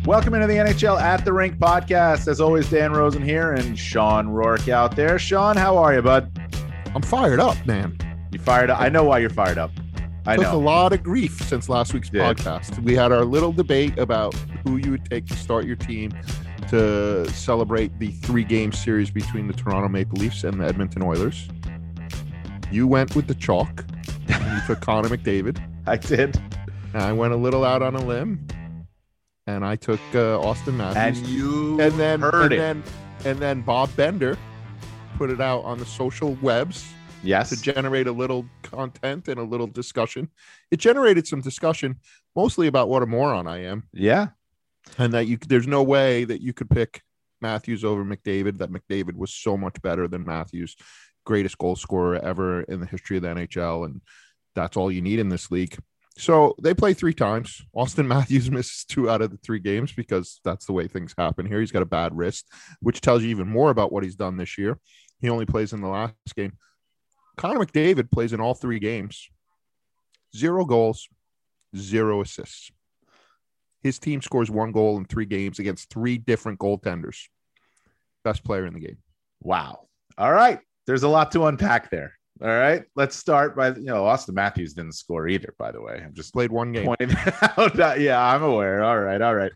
Welcome into the NHL at the Rink podcast. As always, Dan Rosen here and Sean Rourke out there. Sean, how are you, bud? I'm fired up, man. You fired up? I know why you're fired up. I Took know. a lot of grief since last week's podcast. We had our little debate about who you would take to start your team to celebrate the 3-game series between the Toronto Maple Leafs and the Edmonton Oilers. You went with the chalk. You took Connor McDavid. I did. And I went a little out on a limb. And I took Austin Matthews. And you And then Bob Bender put it out on the social webs. Yes. To generate a little content and a little discussion. It generated some discussion, mostly about what a moron I am. Yeah. And that there's no way that you could pick Matthews over McDavid, that McDavid was so much better than Matthews, greatest goal scorer ever in the history of the NHL. And that's all you need in this league. So they play 3 times. Austin Matthews misses 2 out of the 3 games because that's the way things happen here. He's got a bad wrist, which tells you even more about what he's done this year. He only plays in the last game. Connor McDavid plays in all 3 games. 0 goals, 0 assists. His team scores 1 goal in 3 games against 3 different goaltenders. Best player in the game. Wow. All right. There's a lot to unpack there. All right. Let's start by, Austin Matthews didn't score either, by the way. I'm just played 1 game. Pointing out. Yeah, I'm aware. All right.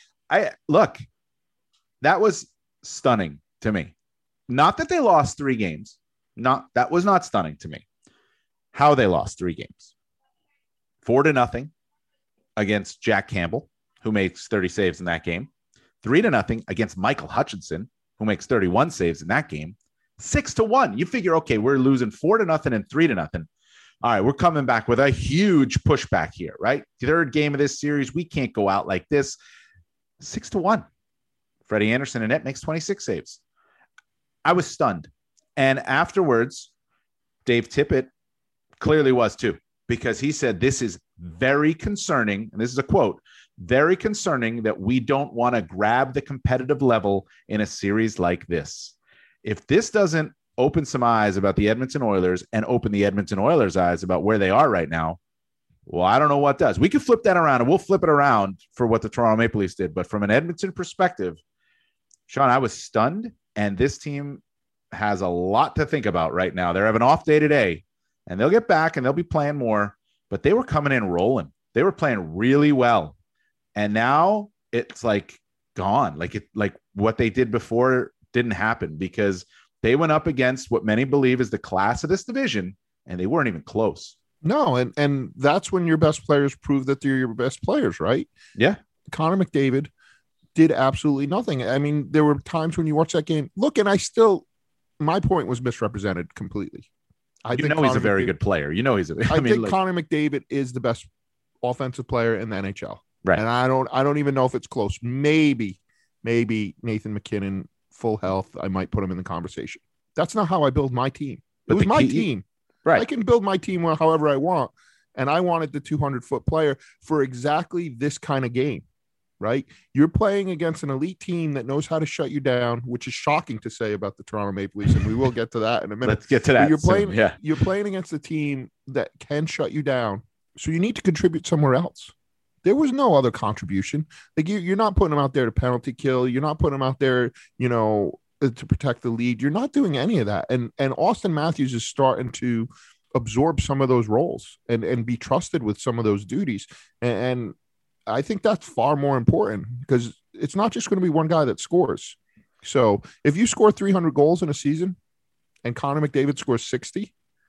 That was stunning to me. Not that they lost 3 games. That was not stunning to me. How they lost 3 games. 4-0 against Jack Campbell, who makes 30 saves in that game. 3-0 against Michael Hutchinson, who makes 31 saves in that game. 6-1. You figure, okay, we're losing 4-0 and 3-0. All right, we're coming back with a huge pushback here, right? 3rd game of this series, we can't go out like this. 6-1. Freddie Anderson in net makes 26 saves. I was stunned. And afterwards, Dave Tippett clearly was too, because he said this is very concerning, and this is a quote, very concerning that we don't want to grab the competitive level in a series like this. If this doesn't open some eyes about the Edmonton Oilers and open the Edmonton Oilers' eyes about where they are right now, well, I don't know what does. We could flip that around, and we'll flip it around for what the Toronto Maple Leafs did. But from an Edmonton perspective, Sean, I was stunned, and this team has a lot to think about right now. They're having an off day today, and they'll get back, and they'll be playing more. But they were coming in rolling. They were playing really well. And now it's like gone. Like what they did before didn't happen, because they went up against what many believe is the class of this division, and they weren't even close. No, and that's when your best players prove that they're your best players, right? Yeah. Connor McDavid did absolutely nothing. I mean, there were times when you watch that game. Look, and my point was misrepresented completely. I think he's a very good player. He's I think Connor McDavid is the best offensive player in the NHL. Right. And I don't even know if it's close. Maybe Nathan McKinnon, full health, I might put him in the conversation. That's not how I build my team. It was my team. Right. I can build my team however I want. And I wanted the 200-foot player for exactly this kind of game, right? You're playing against an elite team that knows how to shut you down, which is shocking to say about the Toronto Maple Leafs, and we will get to that in a minute. Let's get to that. But you're playing against a team that can shut you down. So you need to contribute somewhere else. There was no other contribution. Like you're not putting them out there to penalty kill. You're not putting them out there, to protect the lead. You're not doing any of that. And Austin Matthews is starting to absorb some of those roles and be trusted with some of those duties. And I think that's far more important, because it's not just going to be one guy that scores. So if you score 300 goals in a season and Connor McDavid scores 60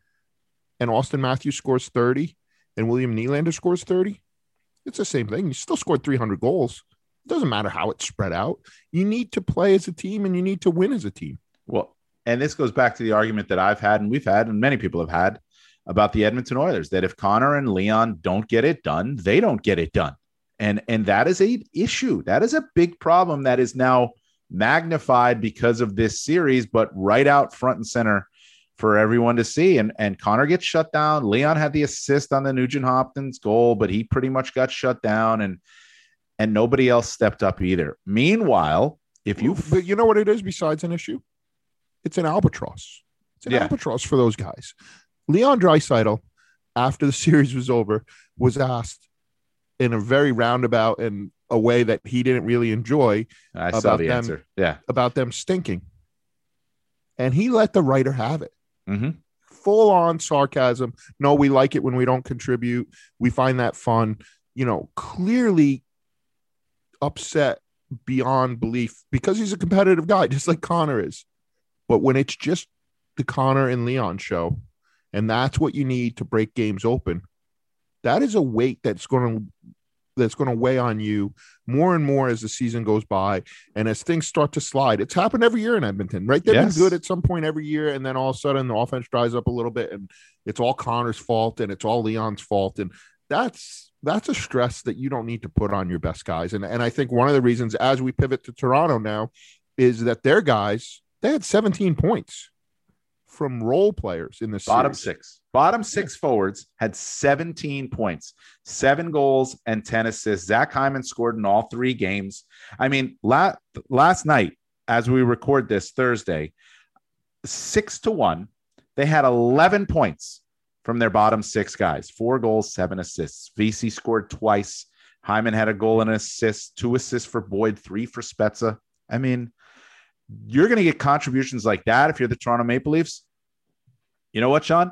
and Austin Matthews scores 30 and William Nylander scores 30, it's the same thing. You still scored 300 goals. It doesn't matter how it's spread out. You need to play as a team, and you need to win as a team. Well, and this goes back to the argument that I've had and we've had and many people have had about the Edmonton Oilers, that if Connor and Leon don't get it done, they don't get it done. And that is an issue. That is a big problem that is now magnified because of this series, but right out front and center for everyone to see. And Connor gets shut down. Leon had the assist on the Nugent Hopkins goal, but he pretty much got shut down, and nobody else stepped up either. Meanwhile, but you know what it is besides an issue? It's an albatross. It's an albatross for those guys. Leon Draisaitl, after the series was over, was asked in a very roundabout and a way that he didn't really enjoy. I saw the answer. Yeah. About them stinking. And he let the writer have it. Mm-hmm. Full on sarcasm. No, we like it when we don't contribute. We find that fun. Clearly upset beyond belief because he's a competitive guy, just like Connor is. But when it's just the Connor and Leon show, and that's what you need to break games open, that is a weight that's going to weigh on you more and more as the season goes by and as things start to slide. It's happened every year in Edmonton, right? They've been good at some point every year, and then all of a sudden the offense dries up a little bit, and it's all Connor's fault and it's all Leon's fault, and that's a stress that you don't need to put on your best guys. And I think one of the reasons, as we pivot to Toronto now, is that their guys, they had 17 points from role players in this series. Bottom six forwards had 17 points, 7 goals and 10 assists. Zach Hyman scored in all 3 games. I mean, last night, as we record this Thursday, 6-1, they had 11 points from their bottom 6 guys, 4 goals, 7 assists. VC scored twice. Hyman had a goal and an assist, 2 assists for Boyd, 3 for Spezza. I mean, you're going to get contributions like that if you're the Toronto Maple Leafs. You know what, Sean?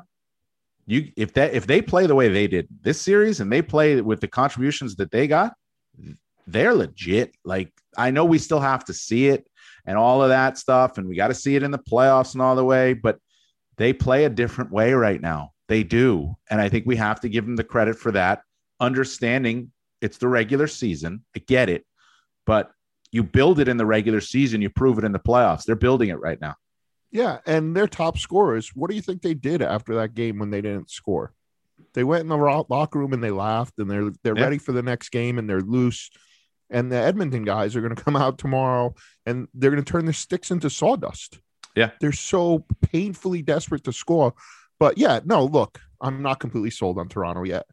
If they play the way they did this series and they play with the contributions that they got, they're legit. Like, I know we still have to see it and all of that stuff, and we got to see it in the playoffs and all the way, but they play a different way right now. They do. And I think we have to give them the credit for that, understanding it's the regular season. I get it, but you build it in the regular season, you prove it in the playoffs. They're building it right now. Yeah, and their top scorers, what do you think they did after that game when they didn't score? They went in the locker room and they laughed, and they're ready for the next game, and they're loose. And the Edmonton guys are going to come out tomorrow, and they're going to turn their sticks into sawdust. Yeah. They're so painfully desperate to score. But, yeah, no, look, I'm not completely sold on Toronto yet.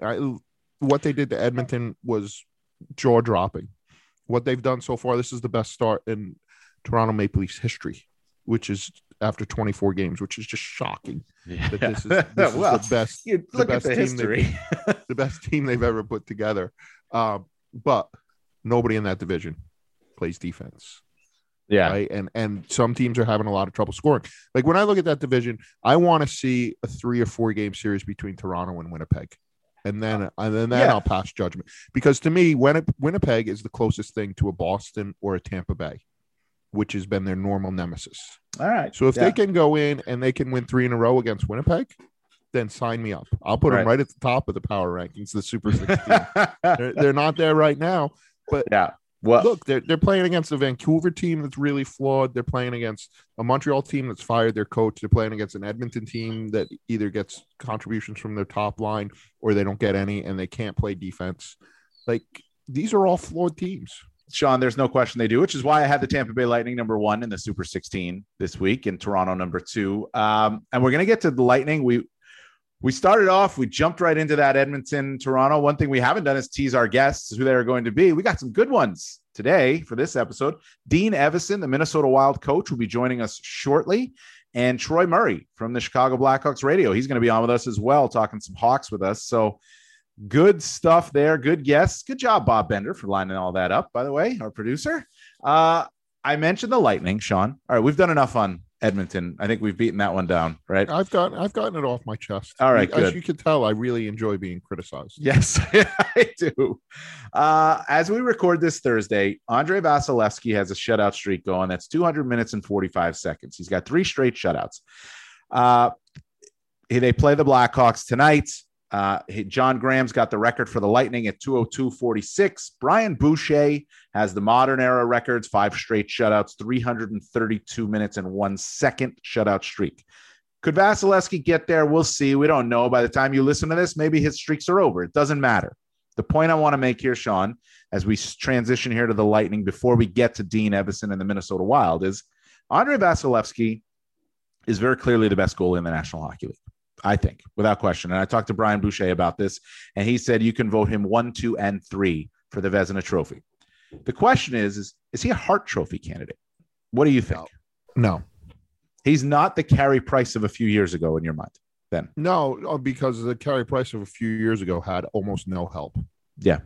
What they did to Edmonton was jaw-dropping. What they've done so far, this is the best start in Toronto Maple Leafs history, which is after 24 games, which is just shocking. Yeah. That this is the best. Look at the history. The best team they've ever put together. But nobody in that division plays defense. Yeah. Right. And some teams are having a lot of trouble scoring. Like, when I look at that division, I want to see a 3 or 4 game series between Toronto and Winnipeg. And then I'll pass judgment, because to me, Winnipeg is the closest thing to a Boston or a Tampa Bay, which has been their normal nemesis. All right. So if they can go in and they can win 3 in a row against Winnipeg, then sign me up. I'll put them right at the top of the power rankings, the Super 16. They're not there right now, but yeah. Well, look, they're playing against a Vancouver team that's really flawed. They're playing against a Montreal team that's fired their coach. They're playing against an Edmonton team that either gets contributions from their top line or they don't get any, and they can't play defense. Like, these are all flawed teams. Sean, there's no question they do, which is why I had the Tampa Bay Lightning number 1 in the Super 16 this week, and Toronto number 2. And we're going to get to the Lightning. We started off, we jumped right into that Edmonton, Toronto. One thing we haven't done is tease our guests, who they're going to be. We got some good ones today for this episode. Dean Evason, the Minnesota Wild coach, will be joining us shortly. And Troy Murray from the Chicago Blackhawks radio. He's going to be on with us as well, talking some Hawks with us. So good stuff there. Good guests. Good job, Bob Bender, for lining all that up, by the way, our producer. I mentioned the Lightning, Sean. All right, we've done enough on Edmonton. I think we've beaten that one down, right? I've gotten it off my chest. All right, good. As you can tell, I really enjoy being criticized. Yes, I do. As we record this Thursday, Andrei Vasilevsky has a shutout streak going. That's 200 minutes and 45 seconds. He's got 3 straight shutouts. They play the Blackhawks tonight. John Graham's got the record for the Lightning at 202.46. Brian Boucher has the modern era records, 5 straight shutouts, 332 minutes and 1 second shutout streak. Could Vasilevsky get there? We'll see. We don't know. By the time you listen to this, maybe his streaks are over. It doesn't matter. The point I want to make here, Sean, as we transition here to the Lightning before we get to Dean Evason and the Minnesota Wild, is Andrei Vasilevsky is very clearly the best goalie in the National Hockey League. I think, without question. And I talked to Brian Boucher about this, and he said you can vote him 1, 2, and 3 for the Vezina Trophy. The question is he a Hart Trophy candidate? What do you think? No. He's not the Carey Price of a few years ago in your mind, then? No, because the Carey Price of a few years ago had almost no help. Yeah.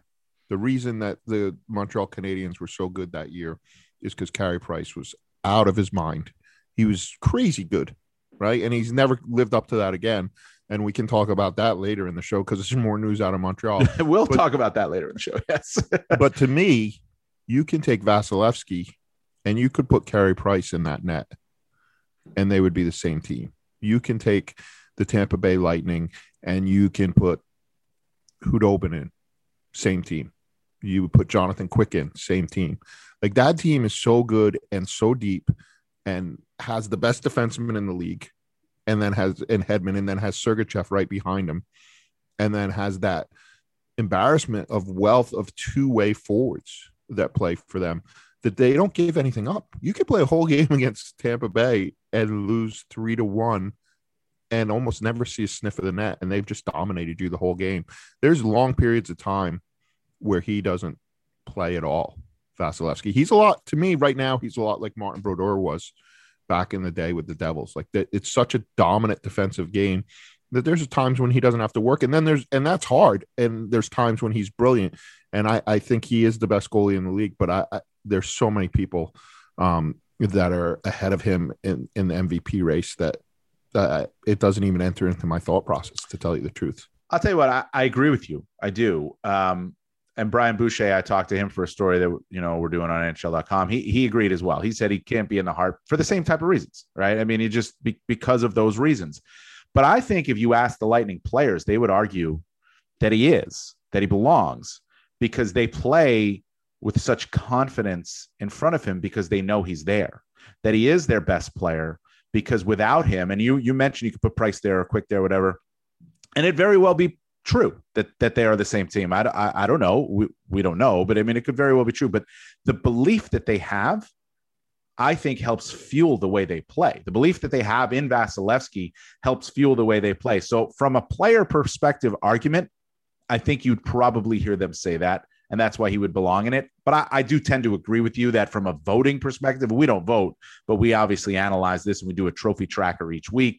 The reason that the Montreal Canadiens were so good that year is because Carey Price was out of his mind. He was crazy good, right? And he's never lived up to that again. And we can talk about that later in the show because there's more news out of Montreal. We'll talk about that later in the show. Yes. But to me, you can take Vasilevsky and you could put Carey Price in that net and they would be the same team. You can take the Tampa Bay Lightning and you can put Khudobin in, same team. You would put Jonathan Quick in, same team. Like that team is so good and so deep and has the best defenseman in the league. And then has Hedman, and then has Sergachev right behind him, and then has that embarrassment of wealth of two-way forwards that play for them that they don't give anything up. You could play a whole game against Tampa Bay and lose 3-1 and almost never see a sniff of the net, and they've just dominated you the whole game. There's long periods of time where he doesn't play at all, Vasilevsky. He's a lot, to me right now, he's a lot like Martin Brodeur was back in the day with the Devils. Like that, it's such a dominant defensive game that there's times when he doesn't have to work, and that's hard. And there's times when he's brilliant, and I think he is the best goalie in the league. But there's so many people that are ahead of him in the MVP race that it doesn't even enter into my thought process, to tell you the truth. I'll tell you what, I agree with you. I do. And Brian Boucher, I talked to him for a story that, we're doing on NHL.com. He agreed as well. He said he can't be in the Hart for the same type of reasons, right? I mean, he just because of those reasons. But I think if you ask the Lightning players, they would argue that he belongs, because they play with such confidence in front of him because they know he's there, that he is their best player, because without him, and you mentioned you could put Price there or Quick there, whatever, and it very well be true that they are the same team. I don't know. We don't know, but I mean, it could very well be true. But the belief that they have, I think, helps fuel the way they play. The belief that they have in Vasilevsky helps fuel the way they play. So from a player perspective argument, I think you'd probably hear them say that, and that's why he would belong in it. But I do tend to agree with you that from a voting perspective, we don't vote, but we obviously analyze this and we do a trophy tracker each week.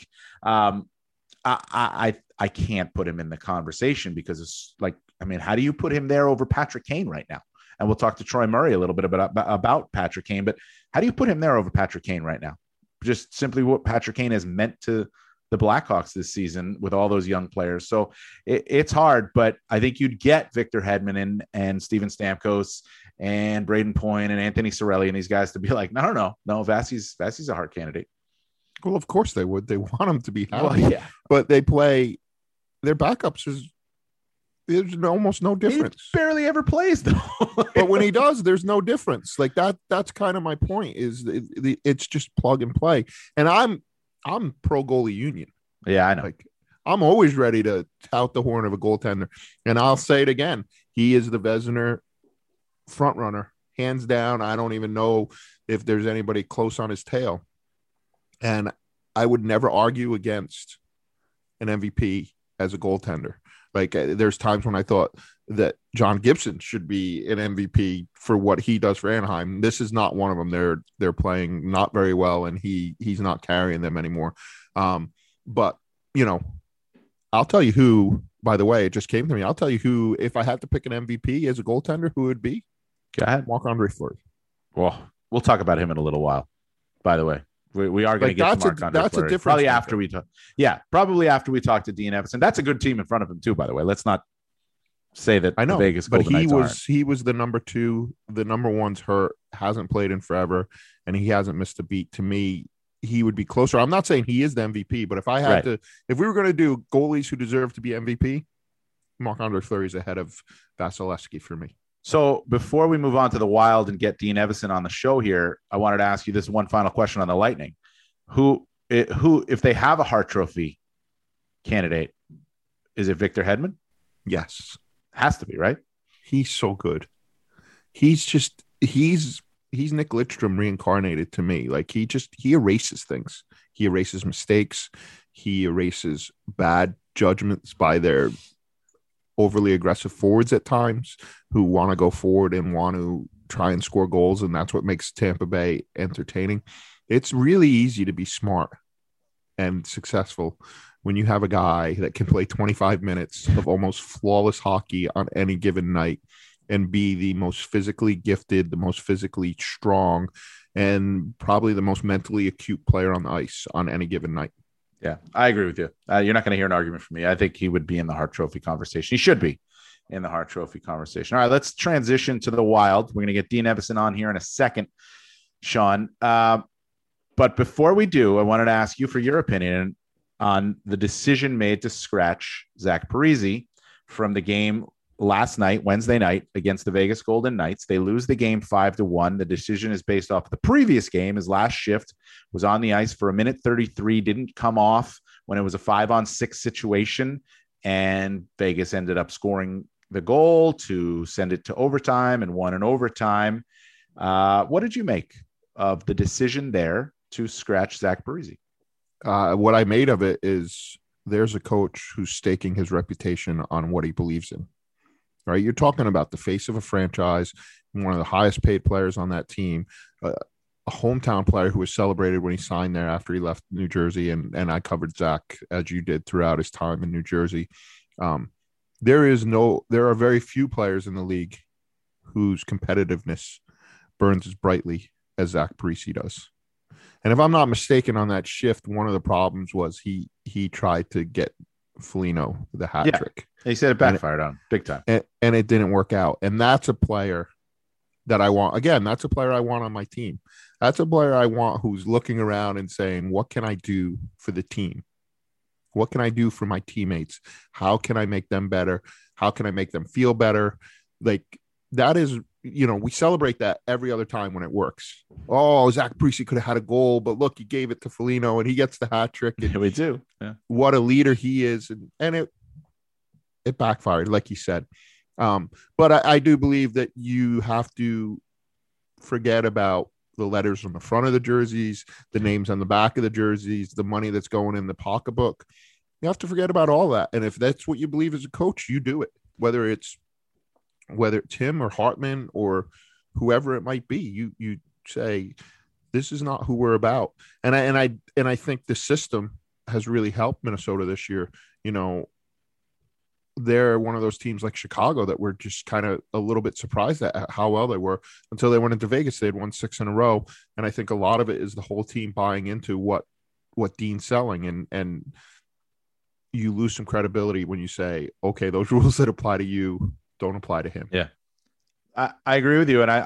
I can't put him in the conversation because it's like, I mean, how do you put him there over Patrick Kane right now? And we'll talk to Troy Murray a little bit about Patrick Kane, but how do you put him there over Patrick Kane right now? Just simply what Patrick Kane has meant to the Blackhawks this season with all those young players. So it's hard, but I think you'd get Victor Hedman and Steven Stamkos and Braden Point and Anthony Cirelli and these guys to be like, no, Vasi's a Hart candidate. Well, of course they would. They want him to be happy. Well, yeah. But they play their backups there's almost no difference. He barely ever plays though. But when he does, there's no difference. Like that's kind of my point, is it's just plug and play. And I'm pro goalie union. Yeah, I know. Like I'm always ready to tout the horn of a goaltender. And I'll say it again. He is the Vezina front runner, hands down. I don't even know if there's anybody close on his tail. And I would never argue against an MVP as a goaltender. Like there's times when I thought that John Gibson should be an MVP for what he does for Anaheim. This is not one of them. They're playing not very well, and he's not carrying them anymore. But I'll tell you who. By the way, it just came to me. I'll tell you who. If I had to pick an MVP as a goaltender, who it would be? Go ahead, Marc-Andre Fleury. Well, we'll talk about him in a little while. By the way. We are going to get to Marc-Andre Fleury. Difference. Probably after we talk. Yeah, probably after we talk to Dean Evason. That's a good team in front of him too, by the way. Let's not say that I know, the Vegas but Golden Knights he was the number 2. The number 1's hurt, hasn't played in forever, and he hasn't missed a beat. To me, he would be closer. I'm not saying he is the MVP, but if I had to, if we were going to do goalies who deserve to be MVP, Marc-Andre Fleury is ahead of Vasilevsky for me. So before we move on to the Wild and get Dean Evason on the show here, I wanted to ask you this one final question on the Lightning. Who, if they have a Hart Trophy candidate, is it Victor Hedman? Yes. Has to be, right? He's so good. He's Nick Lidstrom reincarnated to me. Like he erases things. He erases mistakes. He erases bad judgments by their overly aggressive forwards at times who want to go forward and want to try and score goals. And that's what makes Tampa Bay entertaining. It's really easy to be smart and successful when you have a guy that can play 25 minutes of almost flawless hockey on any given night and be the most physically gifted, the most physically strong, and probably the most mentally acute player on the ice on any given night. Yeah, I agree with you. You're not going to hear an argument from me. I think he would be in the Hart Trophy conversation. He should be in the Hart Trophy conversation. All right, let's transition to the Wild. We're going to get Dean Evason on here in a second, Sean. But before we do, I wanted to ask you for your opinion on the decision made to scratch Zach Parise from the game last night, Wednesday night, against the Vegas Golden Knights. They lose the game 5-1. The decision is based off the previous game. His last shift was on the ice for 1:33, didn't come off when it was a 5-on-6 situation, and Vegas ended up scoring the goal to send it to overtime and won in overtime. What did you make of the decision there to scratch Zach Parise? What I made of it is there's a coach who's staking his reputation on what he believes in. Right, you're talking about the face of a franchise, one of the highest paid players on that team, a hometown player who was celebrated when he signed there after he left New Jersey. And I covered Zach, as you did, throughout his time in New Jersey. There are very few players in the league whose competitiveness burns as brightly as Zach Parise does. And if I'm not mistaken, on that shift, one of the problems was he tried to get Foligno the hat trick. He said it backfired on him big time. And it didn't work out. And that's a player that I want. Again, that's a player I want on my team. That's a player I want who's looking around and saying, what can I do for the team? What can I do for my teammates? How can I make them better? How can I make them feel better? Like, that is, we celebrate that every other time when it works. Oh, Zach Parise could have had a goal, but look, he gave it to Foligno and he gets the hat trick. And we do. Yeah. What a leader he is. And it backfired, like you said. But I do believe that you have to forget about the letters on the front of the jerseys, the names on the back of the jerseys, the money that's going in the pocketbook. You have to forget about all that. And if that's what you believe as a coach, you do it, whether it's him or Hartman or whoever it might be. You say, this is not who we're about. And I think the system has really helped Minnesota this year. They're one of those teams like Chicago that we're just kind of a little bit surprised at how well they were until they went into Vegas. They had won 6 in a row. And I think a lot of it is the whole team buying into what Dean's selling. And you lose some credibility when you say, okay, those rules that apply to you don't apply to him. Yeah. I agree with you. And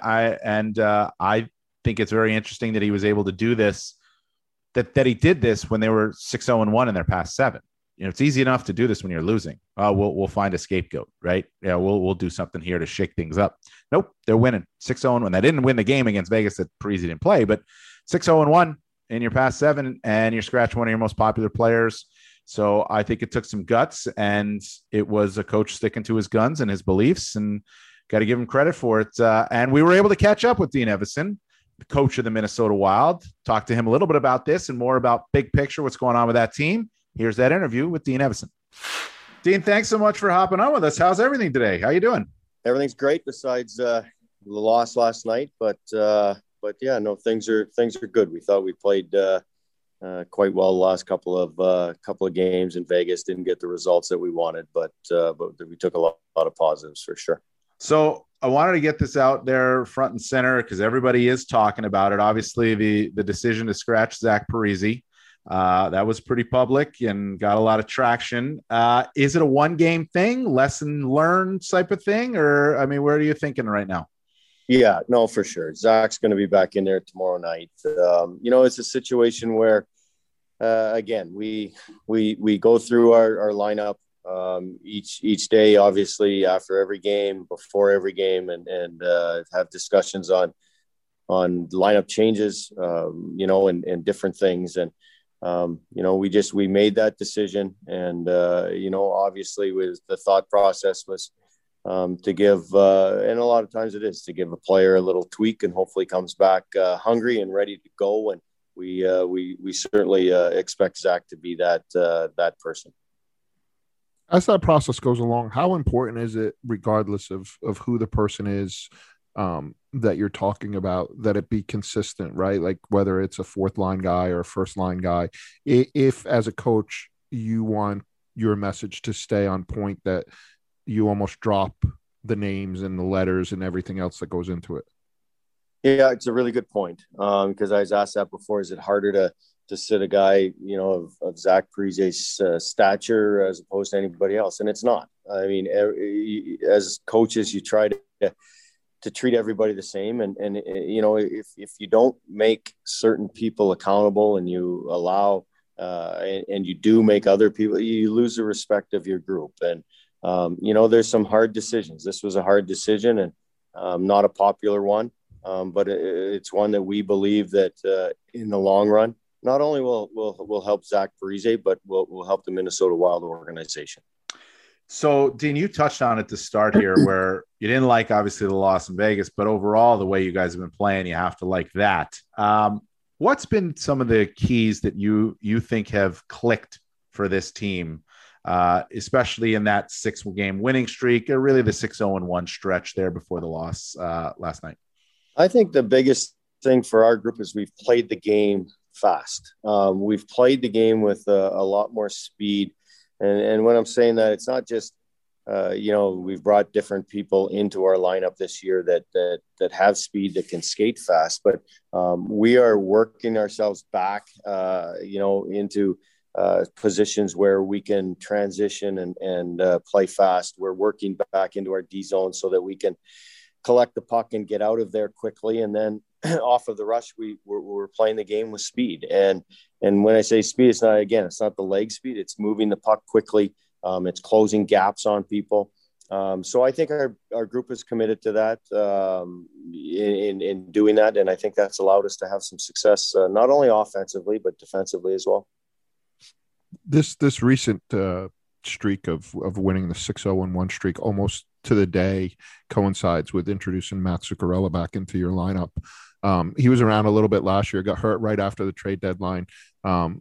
I think it's very interesting that he was able to do this, that he did this when they were 6-0-1 in their past 7. It's easy enough to do this when you're losing. We'll find a scapegoat, right? Yeah, we'll do something here to shake things up. Nope, they're winning 6-0-1. They didn't win the game against Vegas that Parise didn't play, but 6-0-1 in your past 7, and you scratch one of your most popular players. So I think it took some guts, and it was a coach sticking to his guns and his beliefs, and got to give him credit for it. And we were able to catch up with Dean Evason, the coach of the Minnesota Wild, talk to him a little bit about this and more about big picture, what's going on with that team. Here's that interview with Dean Evason. Dean, thanks so much for hopping on with us. How's everything today? How you doing? Everything's great besides the loss last night, but yeah, no, things are good. We thought we played quite well the last couple of games in Vegas. Didn't get the results that we wanted, but we took a lot of positives for sure. So I wanted to get this out there front and center because everybody is talking about it. Obviously, the decision to scratch Zach Parise. That was pretty public and got a lot of traction. Is it a one-game thing, lesson learned type of thing? Or, I mean, where are you thinking right now? Yeah, no, for sure. Zach's going to be back in there tomorrow night. It's a situation where, again, we go through our lineup each day, obviously after every game, before every game, and have discussions on lineup changes, and different things. And, we made that decision, and, obviously with the thought process was to give, and a lot of times it is to give a player a little tweak and hopefully comes back hungry and ready to go. And we certainly expect Zach to be that person. As that process goes along, how important is it, regardless of who the person is that you're talking about, that it be consistent, right? Like whether it's a fourth line guy or a first line guy, if as a coach, you want your message to stay on point, that you almost drop the names and the letters and everything else that goes into it. Yeah, it's a really good point. Because I was asked that before. Is it harder to sit a guy, of Zach Parise's stature as opposed to anybody else? And it's not. I mean, as coaches, you try to treat everybody the same. And if you don't make certain people accountable and you allow and you do make other people, you lose the respect of your group. And, there's some hard decisions. This was a hard decision and not a popular one. But it's one that we believe that in the long run, not only will help Zach Parise, but will help the Minnesota Wild organization. So, Dean, you touched on it to start here where you didn't like, obviously, the loss in Vegas, but overall, the way you guys have been playing, you have to like that. What's been some of the keys that you think have clicked for this team, especially in that 6-game winning streak, or really the 6-0-1 stretch there before the loss last night? I think the biggest thing for our group is we've played the game fast. We've played the game with a lot more speed. And when I'm saying that, it's not just, we've brought different people into our lineup this year that have speed, that can skate fast, but we are working ourselves back, into positions where we can transition and play fast. We're working back into our D zone so that we can collect the puck and get out of there quickly. And then off of the rush, we're playing the game with speed. And when I say speed, it's not the leg speed, it's moving the puck quickly. It's closing gaps on people. So I think our group is committed to that in doing that. And I think that's allowed us to have some success, not only offensively, but defensively as well. This recent streak of winning the 6-0-1 streak almost to the day coincides with introducing Matt Zuccarello back into your lineup. He was around a little bit last year, got hurt right after the trade deadline. Has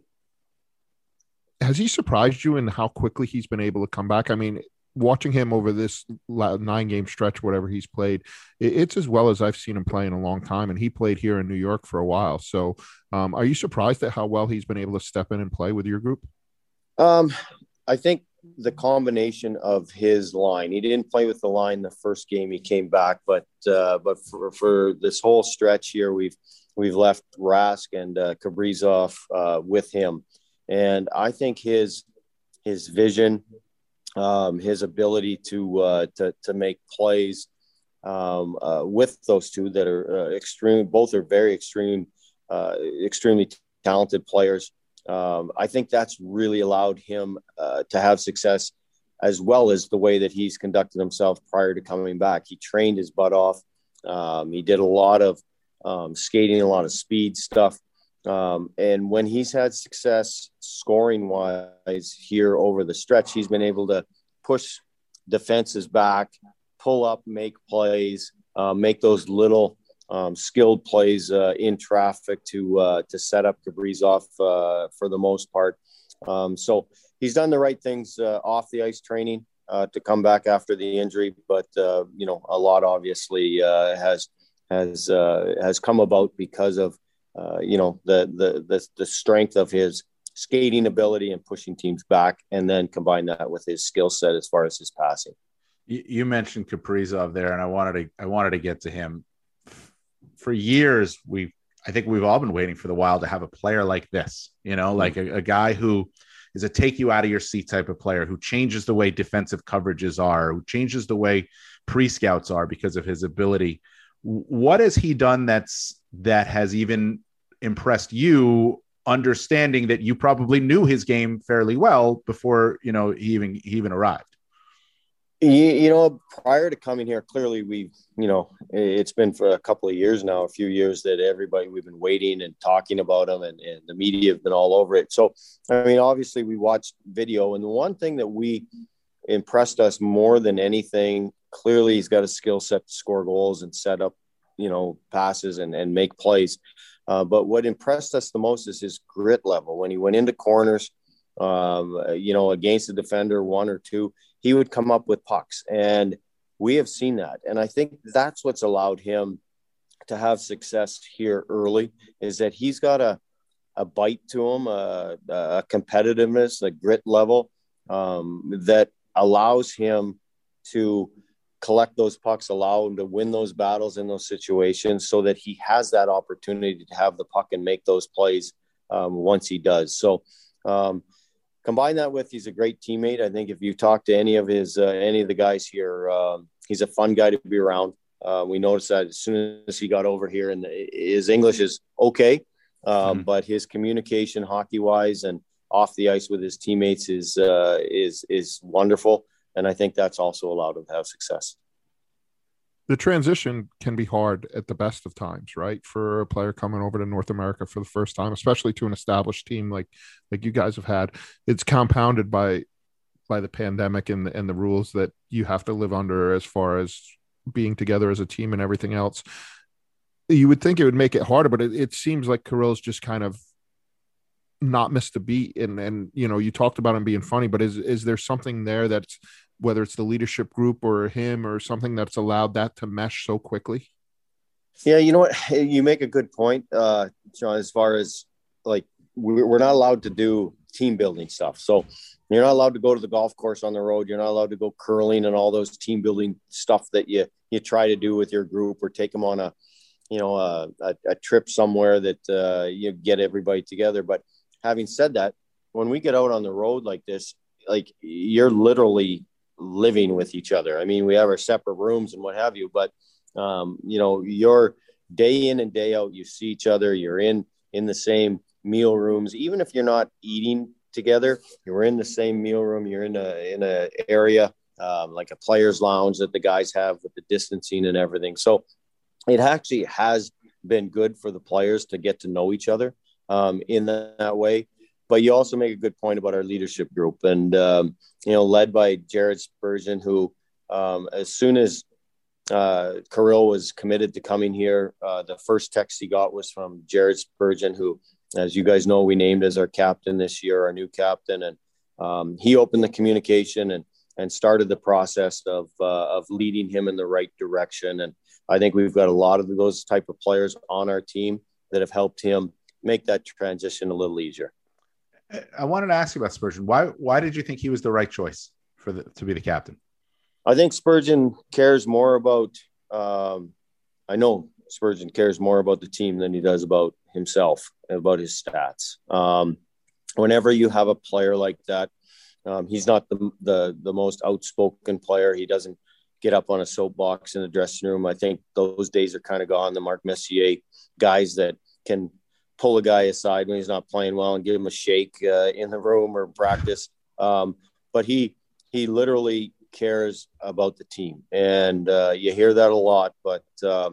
he surprised you in how quickly he's been able to come back? I mean, watching him over this 9-game stretch, whatever he's played, it's as well as I've seen him play in a long time. And he played here in New York for a while. So are you surprised at how well he's been able to step in and play with your group? I think the combination of his line, he didn't play with the line the first game he came back, but for this whole stretch here, we've left Rask and Kaprizov with him. And I think his vision, his ability to make plays with those two that are both are very extremely talented players. I think that's really allowed him to have success, as well as the way that he's conducted himself prior to coming back. He trained his butt off. He did a lot of skating, a lot of speed stuff. And when he's had success scoring wise here over the stretch, he's been able to push defenses back, pull up, make plays, make those little skilled plays in traffic to set up Kaprizov for the most part. So he's done the right things off the ice training to come back after the injury, but a lot obviously has come about because of the strength of his skating ability and pushing teams back, and then combine that with his skill set as far as his passing. You mentioned Kaprizov there, and I wanted to get to him. For years, I think we've all been waiting for the Wild to have a player like this, like a guy who is a take you out of your seat type of player, who changes the way defensive coverages are, who changes the way pre-scouts are because of his ability. What has he done that has even impressed you, understanding that you probably knew his game fairly well before, he even arrived? Prior to coming here, clearly it's been for a couple of years now, a few years that we've been waiting and talking about him, and the media have been all over it. So, I mean, obviously we watched video, and the one thing that impressed us more than anything, clearly he's got a skill set to score goals and set up, passes and make plays. But what impressed us the most is his grit level. When he went into corners, against a defender, one or two, he would come up with pucks, and we have seen that. And I think that's what's allowed him to have success here early, is that he's got a bite to him, a competitiveness, a grit level that allows him to collect those pucks, allow him to win those battles in those situations so that he has that opportunity to have the puck and make those plays once he does. So combine that with he's a great teammate. I think if you talk to any of the guys here, he's a fun guy to be around. We noticed that as soon as he got over here, and his English is okay, but his communication hockey-wise and off the ice with his teammates is wonderful. And I think that's also allowed him to have success. The transition can be hard at the best of times, right? For a player coming over to North America for the first time, especially to an established team like you guys have had. It's compounded by the pandemic and the rules that you have to live under as far as being together as a team and everything else. You would think it would make it harder, but it seems like Kirill's just kind of not missed a beat. And you talked about him being funny, but is there something there that's, whether it's the leadership group or him or something, that's allowed that to mesh so quickly? Yeah, you know what? You make a good point, John, as far as like we're not allowed to do team building stuff. So you're not allowed to go to the golf course on the road. You're not allowed to go curling and all those team building stuff that you try to do with your group, or take them on a trip somewhere that you get everybody together. But having said that, when we get out on the road like this, like you're literally living with each other. I mean, we have our separate rooms and what have you, but you're day in and day out, you see each other, you're in the same meal rooms. Even if you're not eating together, you're in the same meal room, you're in a area like a player's lounge that the guys have with the distancing and everything. So it actually has been good for the players to get to know each other in that way. But you also make a good point about our leadership group, and led by Jared Spurgeon, who as soon as Kirill was committed to coming here, the first text he got was from Jared Spurgeon, who, as you guys know, we named as our captain this year, our new captain, and he opened the communication and started the process of leading him in the right direction. And I think we've got a lot of those type of players on our team that have helped him make that transition a little easier. I wanted to ask you about Spurgeon. Why did you think he was the right choice to be the captain? I think Spurgeon cares more about I know Spurgeon cares more about the team than he does about himself, about his stats. Whenever you have a player like that, he's not the most outspoken player. He doesn't get up on a soapbox in the dressing room. I think those days are kind of gone. The Mark Messier guys that can pull a guy aside when he's not playing well and give him a shake in the room or practice. But he literally cares about the team, and you hear that a lot. But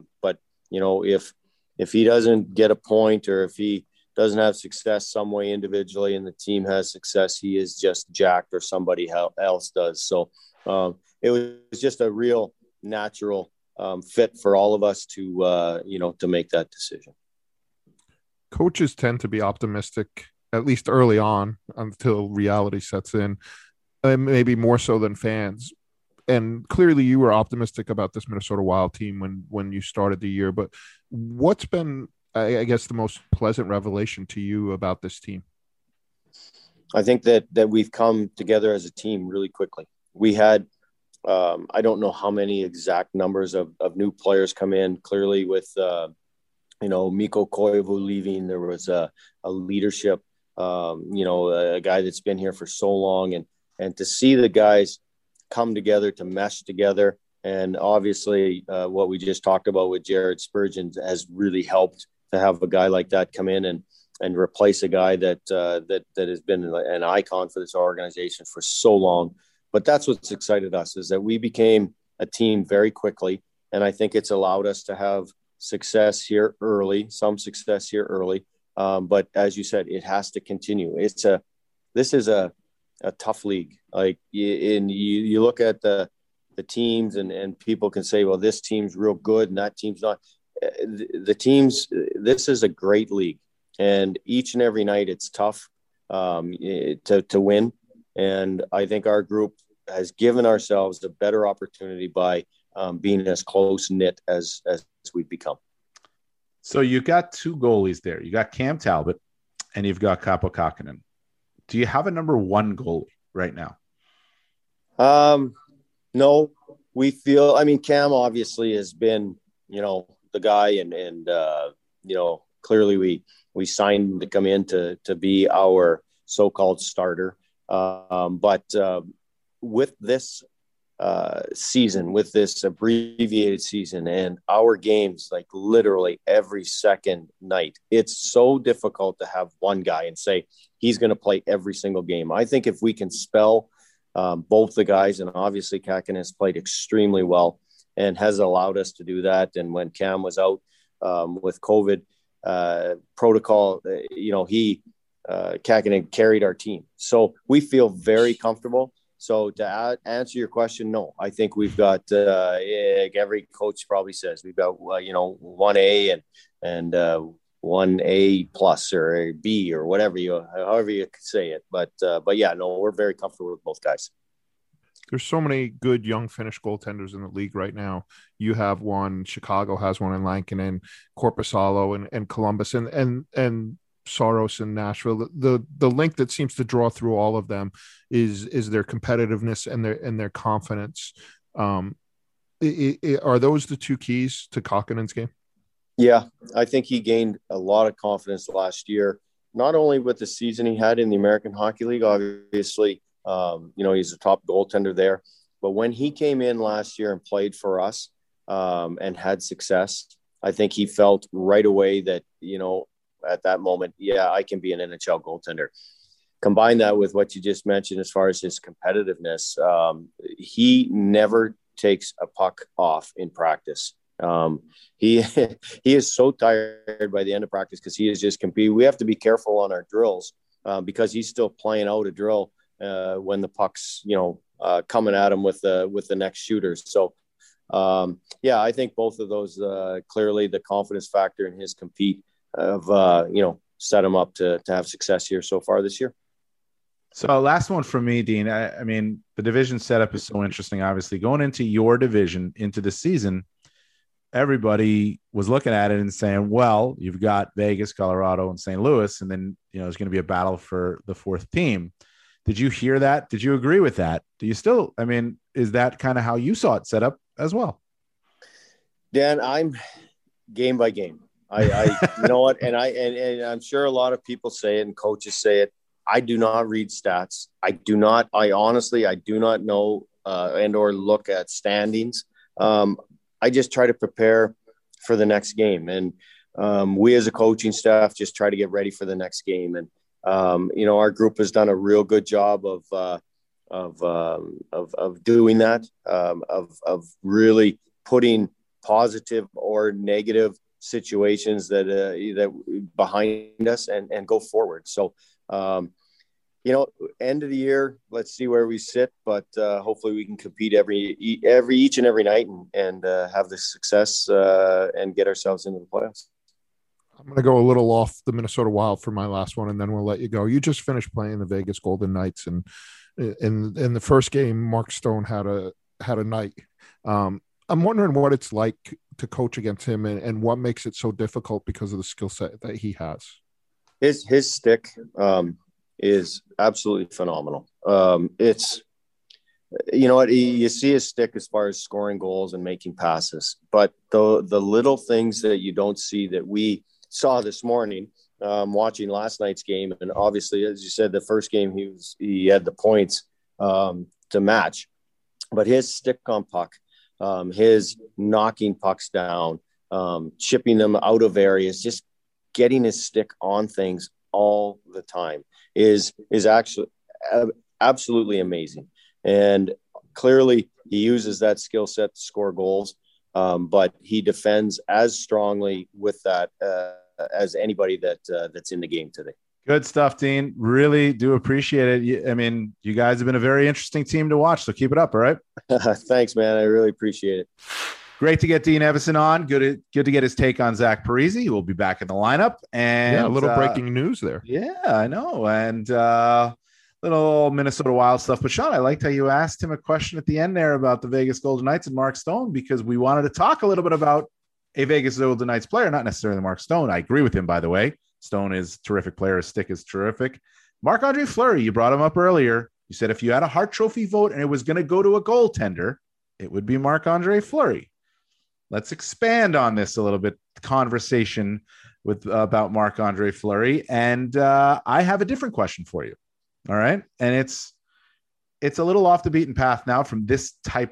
if he doesn't get a point, or if he doesn't have success some way individually and the team has success, he is just jacked, or somebody else does. So it was just a real natural fit for all of us to make that decision. Coaches tend to be optimistic, at least early on, until reality sets in, and maybe more so than fans. And clearly you were optimistic about this Minnesota Wild team when you started the year. But what's been, I guess, the most pleasant revelation to you about this team? I think that we've come together as a team really quickly. We had, I don't know how many exact numbers of new players come in. Clearly with, Mikko Koivu leaving, there was a leadership, a guy that's been here for so long, and to see the guys come together, to mesh together. And obviously what we just talked about with Jared Spurgeon has really helped to have a guy like that come in and replace a guy that has been an icon for this organization for so long. But that's what's excited us, is that we became a team very quickly. And I think it's allowed us to have success here early. But as you said, it has to continue. This is a tough league. Like you look at the teams and people can say, well, this team's real good and that team's not. The teams, this is a great league, and each and every night it's tough to win. And I think our group has given ourselves a better opportunity by being as close knit as we've become. So you got two goalies there. You got Cam Talbot and you've got Kaapo Kähkönen. Do you have a number one goalie right now? No, we feel, I mean, Cam obviously has been, the guy and clearly we signed him to come in to be our so-called starter. But with this season, with this abbreviated season and our games, like literally every second night, it's so difficult to have one guy and say he's going to play every single game. I think if we can spell both the guys, and obviously Kakin has played extremely well and has allowed us to do that. And when Cam was out with COVID protocol, Kakin had carried our team. So we feel very comfortable. So to answer your question, no, I think we've got, like every coach probably says, we've got, 1A and 1A plus or a B or whatever however you say it. But yeah, no, we're very comfortable with both guys. There's so many good young Finnish goaltenders in the league right now. You have one, Chicago has one in Lankinen, Korpisalo and Columbus and Saros in Nashville. The link that seems to draw through all of them is their competitiveness and their confidence. Are those the two keys to Kakinen's game? Yeah, I think he gained a lot of confidence last year, not only with the season he had in the American Hockey League, obviously, he's a top goaltender there, but when he came in last year and played for us and had success, I think he felt right away that, at that moment, yeah, I can be an NHL goaltender. Combine that with what you just mentioned as far as his competitiveness. He never takes a puck off in practice. He is so tired by the end of practice because he is just competing. We have to be careful on our drills because he's still playing out a drill when the puck's coming at him with the next shooters. So I think both of those clearly the confidence factor in his compete have set him up to have success here so far this year. So last one from me, Dean. I mean, the division setup is so interesting. Obviously, going into your division into the season, everybody was looking at it and saying, well, you've got Vegas, Colorado, and St. Louis, and then there's going to be a battle for the fourth team. Did you hear that? Did you agree with that? Do you still? I mean, is that kind of how you saw it set up as well? Dan, I'm game by game. I you know what, and I'm sure a lot of people say it and coaches say it. I do not read stats. I honestly do not know and or look at standings. I just try to prepare for the next game. And we as a coaching staff just try to get ready for the next game. And, our group has done a real good job of doing that, of really putting positive or negative situations that behind us and go forward. So, end of the year, let's see where we sit, but hopefully we can compete each and every night and have the success and get ourselves into the playoffs. I'm going to go a little off the Minnesota Wild for my last one, and then we'll let you go. You just finished playing the Vegas Golden Knights, and in the first game, Mark Stone had a night. I'm wondering what it's like to coach against him and what makes it so difficult because of the skill set that he has. His stick is absolutely phenomenal. It's, you see his stick as far as scoring goals and making passes, but the little things that you don't see that we saw this morning, watching last night's game. And obviously, as you said, the first game he had the points to match, but his stick on puck, his knocking pucks down, chipping them out of areas, just getting his stick on things all the time is actually absolutely amazing. And clearly he uses that skill set to score goals, but he defends as strongly with that as anybody that's in the game today. Good stuff, Dean. Really do appreciate it. I mean, you guys have been a very interesting team to watch, so keep it up, all right? Thanks, man. I really appreciate it. Great to get Dean Evason on. Good to get his take on Zach Parise. He will be back in the lineup. And a little breaking news there. Yeah, I know. And little Minnesota Wild stuff. But Sean, I liked how you asked him a question at the end there about the Vegas Golden Knights and Mark Stone, because we wanted to talk a little bit about a Vegas Golden Knights player, not necessarily Mark Stone. I agree with him, by the way. Stone is a terrific player. His stick is terrific. Marc-Andre Fleury, you brought him up earlier. You said if you had a Hart Trophy vote and it was going to go to a goaltender, it would be Marc-Andre Fleury. Let's expand on this a little bit. Conversation about Marc-Andre Fleury, and I have a different question for you. All right, and it's a little off the beaten path now from this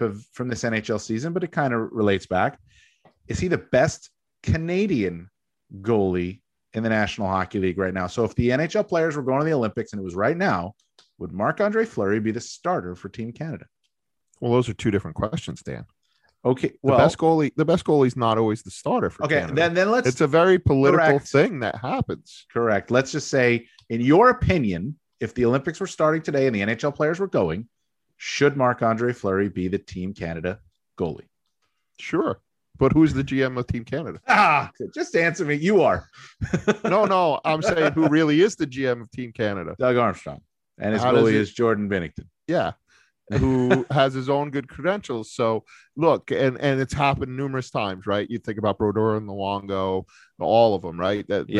NHL season, but it kind of relates back. Is he the best Canadian goalie in the National Hockey League right now? So if the NHL players were going to the Olympics and it was right now, would Marc-Andre Fleury be the starter for Team Canada? Well, those are two different questions, Dan. Okay, well, the best goalie is not always the starter for Canada. Then let's. It's a very political thing that happens. Correct. Let's just say, in your opinion, if the Olympics were starting today and the NHL players were going, should Marc-Andre Fleury be the Team Canada goalie? Sure. But who's the GM of Team Canada? Just answer me. You are. No. I'm saying who really is the GM of Team Canada? Doug Armstrong. And his goalie is Jordan Binnington. Yeah. Who has his own good credentials. So look, and it's happened numerous times, right? You think about Brodeur and Luongo, all of them, right?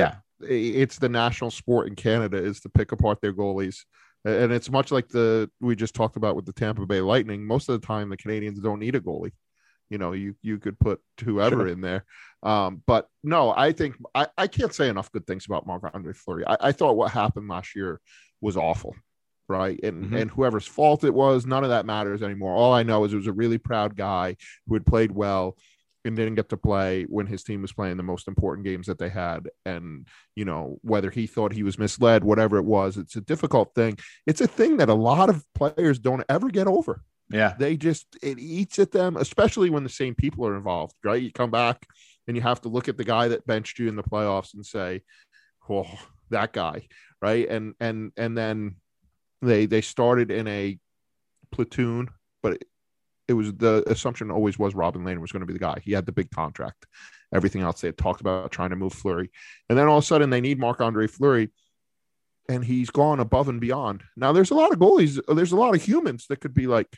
It's the national sport in Canada is to pick apart their goalies. And it's much like we just talked about with the Tampa Bay Lightning. Most of the time, the Canadians don't need a goalie. You know, you could put whoever in there. But no, I think I can't say enough good things about Marc-Andre Fleury. I thought what happened last year was awful. Right. And whoever's fault it was, none of that matters anymore. All I know is it was a really proud guy who had played well and didn't get to play when his team was playing the most important games that they had. And, you know, whether he thought he was misled, whatever it was, it's a difficult thing. It's a thing that a lot of players don't ever get over. Yeah. It eats at them, especially when the same people are involved. Right. You come back and you have to look at the guy that benched you in the playoffs and say, oh, that guy. Right. And then they started in a platoon, but it was the assumption always was Robin Lehner was going to be the guy. He had the big contract. Everything else they had talked about trying to move Fleury. And then all of a sudden they need Marc-Andre Fleury, and he's gone above and beyond. Now there's a lot of goalies. There's a lot of humans that could be like,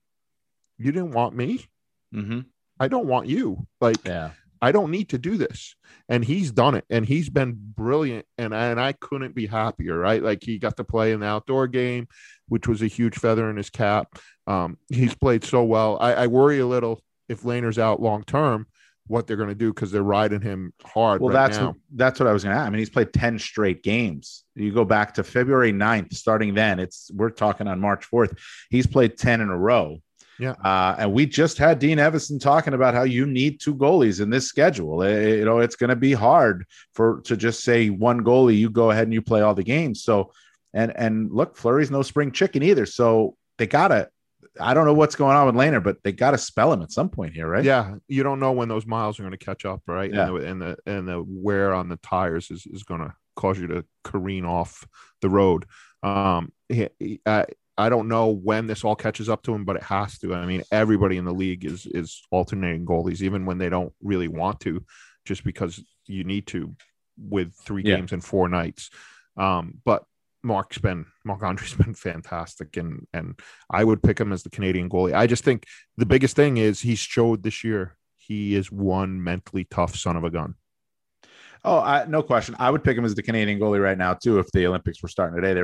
you didn't want me. Mm-hmm. I don't want you. I don't need to do this. And he's done it. And he's been brilliant. And I couldn't be happier, right? Like he got to play in the outdoor game, which was a huge feather in his cap. He's played so well. I worry a little if Lehner's out long-term, what they're going to do because they're riding him hard. Well, that's what I was going to ask. I mean, he's played 10 straight games. You go back to February 9th, starting then we're talking on March 4th. He's played 10 in a row. Yeah. And we just had Dean Evison talking about how you need two goalies in this schedule. It's going to be hard to just say one goalie, you go ahead and you play all the games. So, and look, Fleury's no spring chicken either. So they I don't know what's going on with Lehner, but they got to spell him at some point here, right? Yeah. You don't know when those miles are going to catch up, right? Yeah. And the wear on the tires is going to cause you to careen off the road. I don't know when this all catches up to him, but it has to. I mean, everybody in the league is alternating goalies, even when they don't really want to, just because you need to with 3 games and 4 nights. But Marc-Andre's been fantastic, and I would pick him as the Canadian goalie. I just think the biggest thing is he's showed this year he is one mentally tough son of a gun. Oh, no question. I would pick him as the Canadian goalie right now too. If the Olympics were starting today,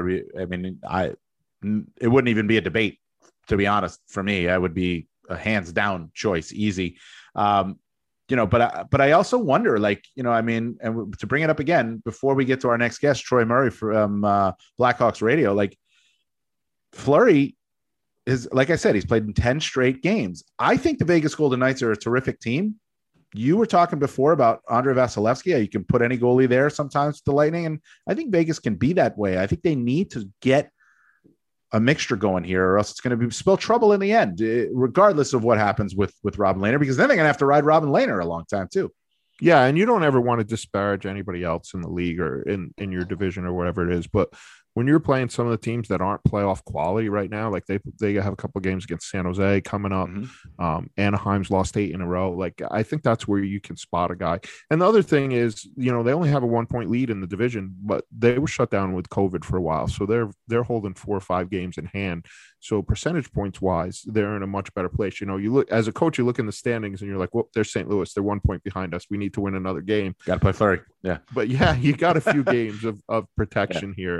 it wouldn't even be a debate, to be honest. For me, I would be a hands down choice, easy. But I also wonder, and to bring it up again before we get to our next guest, Troy Murray from Blackhawks Radio, like Fleury is, like I said, he's played in 10 straight games. I think the Vegas Golden Knights are a terrific team. You were talking before about Andrei Vasilevsky. You can put any goalie there sometimes with the Lightning, and I think Vegas can be that way. I think they need to get a mixture going here, or else it's going to spell trouble in the end, regardless of what happens with Robin Lehner, because then they're going to have to ride Robin Lehner a long time too. Yeah, and you don't ever want to disparage anybody else in the league or in your division or whatever it is, but when you're playing some of the teams that aren't playoff quality right now, like they have a couple of games against San Jose coming up. Mm-hmm. Anaheim's lost 8 in a row. Like, I think that's where you can spot a guy. And the other thing is, they only have a 1-point lead in the division, but they were shut down with COVID for a while. So they're holding 4 or 5 games in hand. So percentage points wise, they're in a much better place. You look as a coach, you look in the standings and you're like, well, there's St. Louis. They're 1 point behind us. We need to win another game. Got to play Fleury. Yeah. But yeah, you got a few games of protection here. And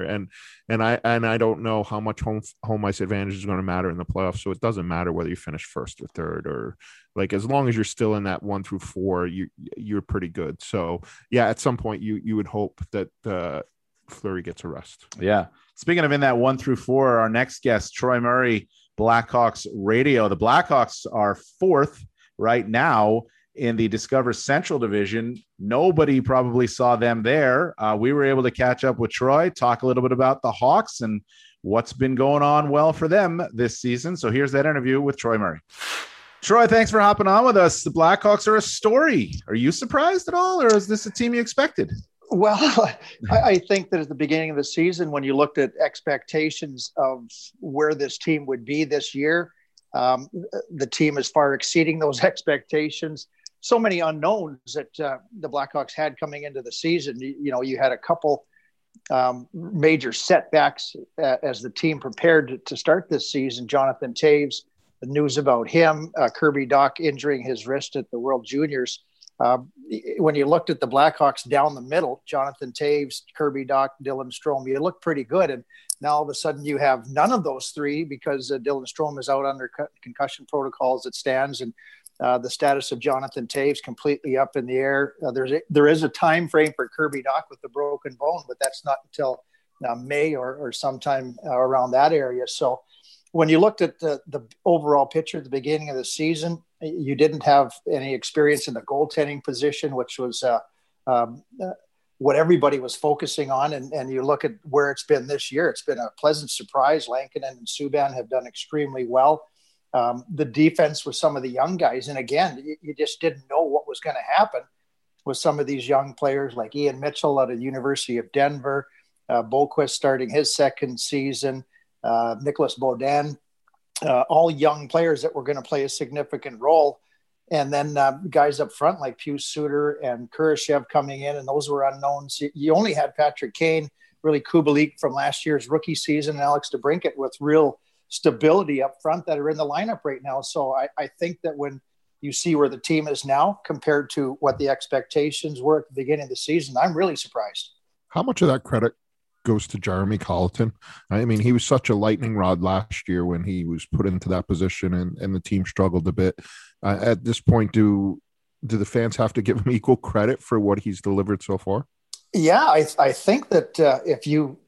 And I don't know how much home ice advantage is going to matter in the playoffs. So it doesn't matter whether you finish first or third, or like, as long as you're still in that 1 through 4, you're pretty good. So yeah, at some point you would hope that Fleury gets a rest. Yeah. Speaking of in that 1 through 4, our next guest, Troy Murray, Blackhawks radio. The Blackhawks are 4th right now in the Discover Central Division. Nobody probably saw them there. We were able to catch up with Troy, talk a little bit about the Hawks and what's been going on well for them this season. So here's that interview with Troy Murray. Troy, thanks for hopping on with us. The Blackhawks are a story. Are you surprised at all, or is this a team you expected? Well, I think that at the beginning of the season, when you looked at expectations of where this team would be this year, the team is far exceeding those expectations. So many unknowns that the Blackhawks had coming into the season. You had a couple major setbacks as the team prepared to start this season. Jonathan Toews, the news about him, Kirby Dach injuring his wrist at the World Juniors. When you looked at the Blackhawks down the middle, Jonathan Toews, Kirby Dach, Dylan Strome, you looked pretty good. And now all of a sudden you have none of those three because Dylan Strome is out under concussion protocol as it stands. And the status of Jonathan Toews completely up in the air. There is a time frame for Kirby Dach with the broken bone, but that's not until May or sometime around that area. So when you looked at the overall picture at the beginning of the season, you didn't have any experience in the goaltending position, which was what everybody was focusing on. And you look at where it's been this year, it's been a pleasant surprise. Lankinen and Subban have done extremely well. The defense with some of the young guys. And again, you just didn't know what was going to happen with some of these young players like Ian Mitchell out of the University of Denver, Boquist starting his second season, Nicholas Baudin, all young players that were going to play a significant role. And then guys up front like Pius Suter and Kurashev coming in, and those were unknowns. You only had Patrick Kane, really Kubalik from last year's rookie season, and Alex DeBrincat with real stability up front that are in the lineup right now. So I think that when you see where the team is now compared to what the expectations were at the beginning of the season, I'm really surprised. How much of that credit goes to Jeremy Colleton? I mean, he was such a lightning rod last year when he was put into that position, and the team struggled a bit. At this point, do the fans have to give him equal credit for what he's delivered so far? Yeah, I think that if you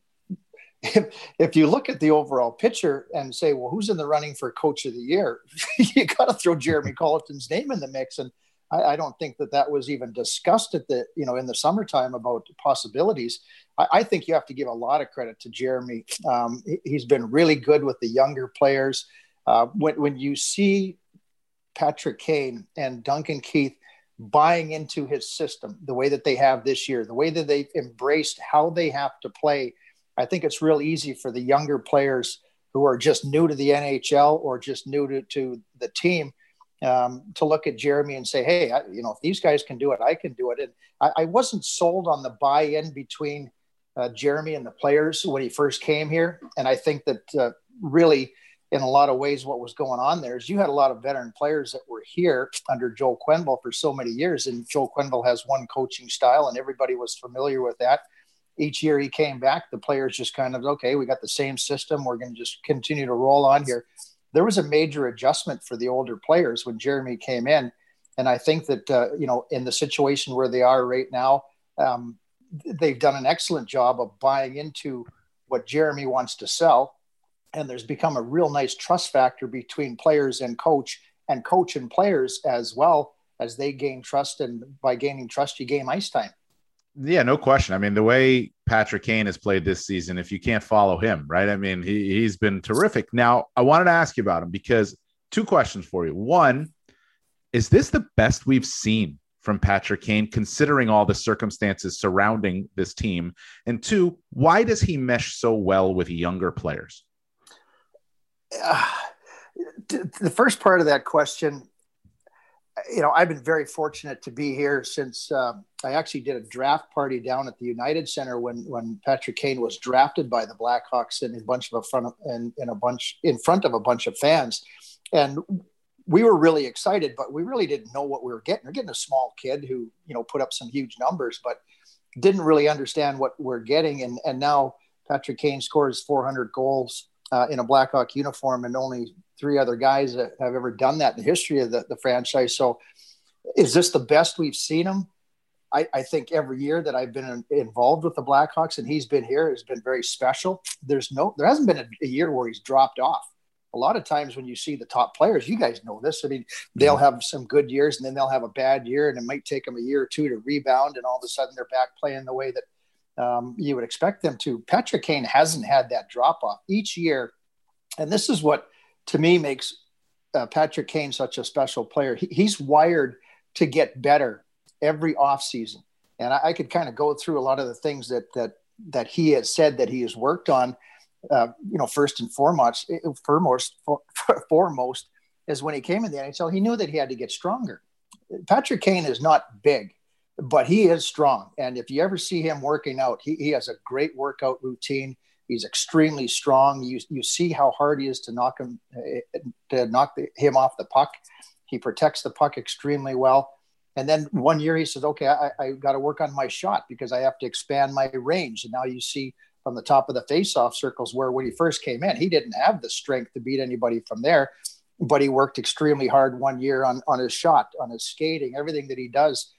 look at the overall picture and say, well, who's in the running for coach of the year, you got to throw Jeremy Colleton's name in the mix. And I don't think that was even discussed at in the summertime about possibilities. I think you have to give a lot of credit to Jeremy. He's been really good with the younger players. When you see Patrick Kane and Duncan Keith buying into his system, the way that they have this year, the way that they've embraced how they have to play, I think it's real easy for the younger players who are just new to the NHL or just new to the team to look at Jeremy and say, hey, if these guys can do it, I can do it. And I wasn't sold on the buy-in between Jeremy and the players when he first came here. And I think that really, in a lot of ways, what was going on there is you had a lot of veteran players that were here under Joe Quenneville for so many years. And Joe Quenneville has one coaching style, and everybody was familiar with that. Each year he came back, the players just kind of, okay, we got the same system. We're going to just continue to roll on here. There was a major adjustment for the older players when Jeremy came in. And I think that, in the situation where they are right now, they've done an excellent job of buying into what Jeremy wants to sell. And there's become a real nice trust factor between players and coach and players as well as they gain trust. And by gaining trust, you gain ice time. Yeah, no question. I mean, the way Patrick Kane has played this season, if you can't follow him, right? I mean, he's been terrific. Now, I wanted to ask you about him because 2 questions for you. One, is this the best we've seen from Patrick Kane, considering all the circumstances surrounding this team? And 2, why does he mesh so well with younger players? The first part of that question, I've been very fortunate to be here since I actually did a draft party down at the United Center when Patrick Kane was drafted by the Blackhawks in front of a bunch of fans. And we were really excited, but we really didn't know what we were getting. We're getting a small kid who, put up some huge numbers, but didn't really understand what we're getting. And now Patrick Kane scores 400 goals in a Blackhawk uniform, and only 3 other guys that have ever done that in the history of the franchise. So is this the best we've seen him? I think every year that I've been involved with the Blackhawks and he's been here has been very special. There hasn't been a year where he's dropped off. A lot of times when you see the top players, you guys know this. I mean, they'll have some good years and then they'll have a bad year, and it might take them a year or 2 to rebound, and all of a sudden they're back playing the way that you would expect them to. Patrick Kane hasn't had that drop off each year. And this is what, to me, makes Patrick Kane such a special player. He's wired to get better every offseason. And I could kind of go through a lot of the things that he has said that he has worked on. First and foremost is when he came in the NHL, he knew that he had to get stronger. Patrick Kane is not big, but he is strong. And if you ever see him working out, he has a great workout routine. He's extremely strong. You see how hard he is to knock him off the puck. He protects the puck extremely well. And then one year he says, okay, I got to work on my shot because I have to expand my range. And now you see from the top of the face-off circles where when he first came in, he didn't have the strength to beat anybody from there, but he worked extremely hard one year on his shot, on his skating, everything that he does.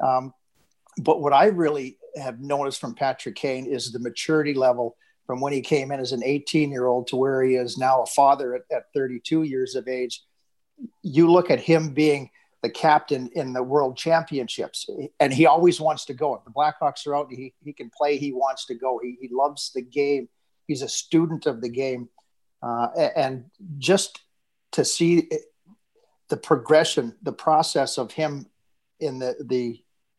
But what I really have noticed from Patrick Kane is the maturity level from when he came in as an 18-year-old to where he is now a father at 32 years of age. You look at him being the captain in the world championships, and he always wants to go. If the Blackhawks are out, he can play. He wants to go. He loves the game. He's a student of the game. And just to see the progression, the process of him in the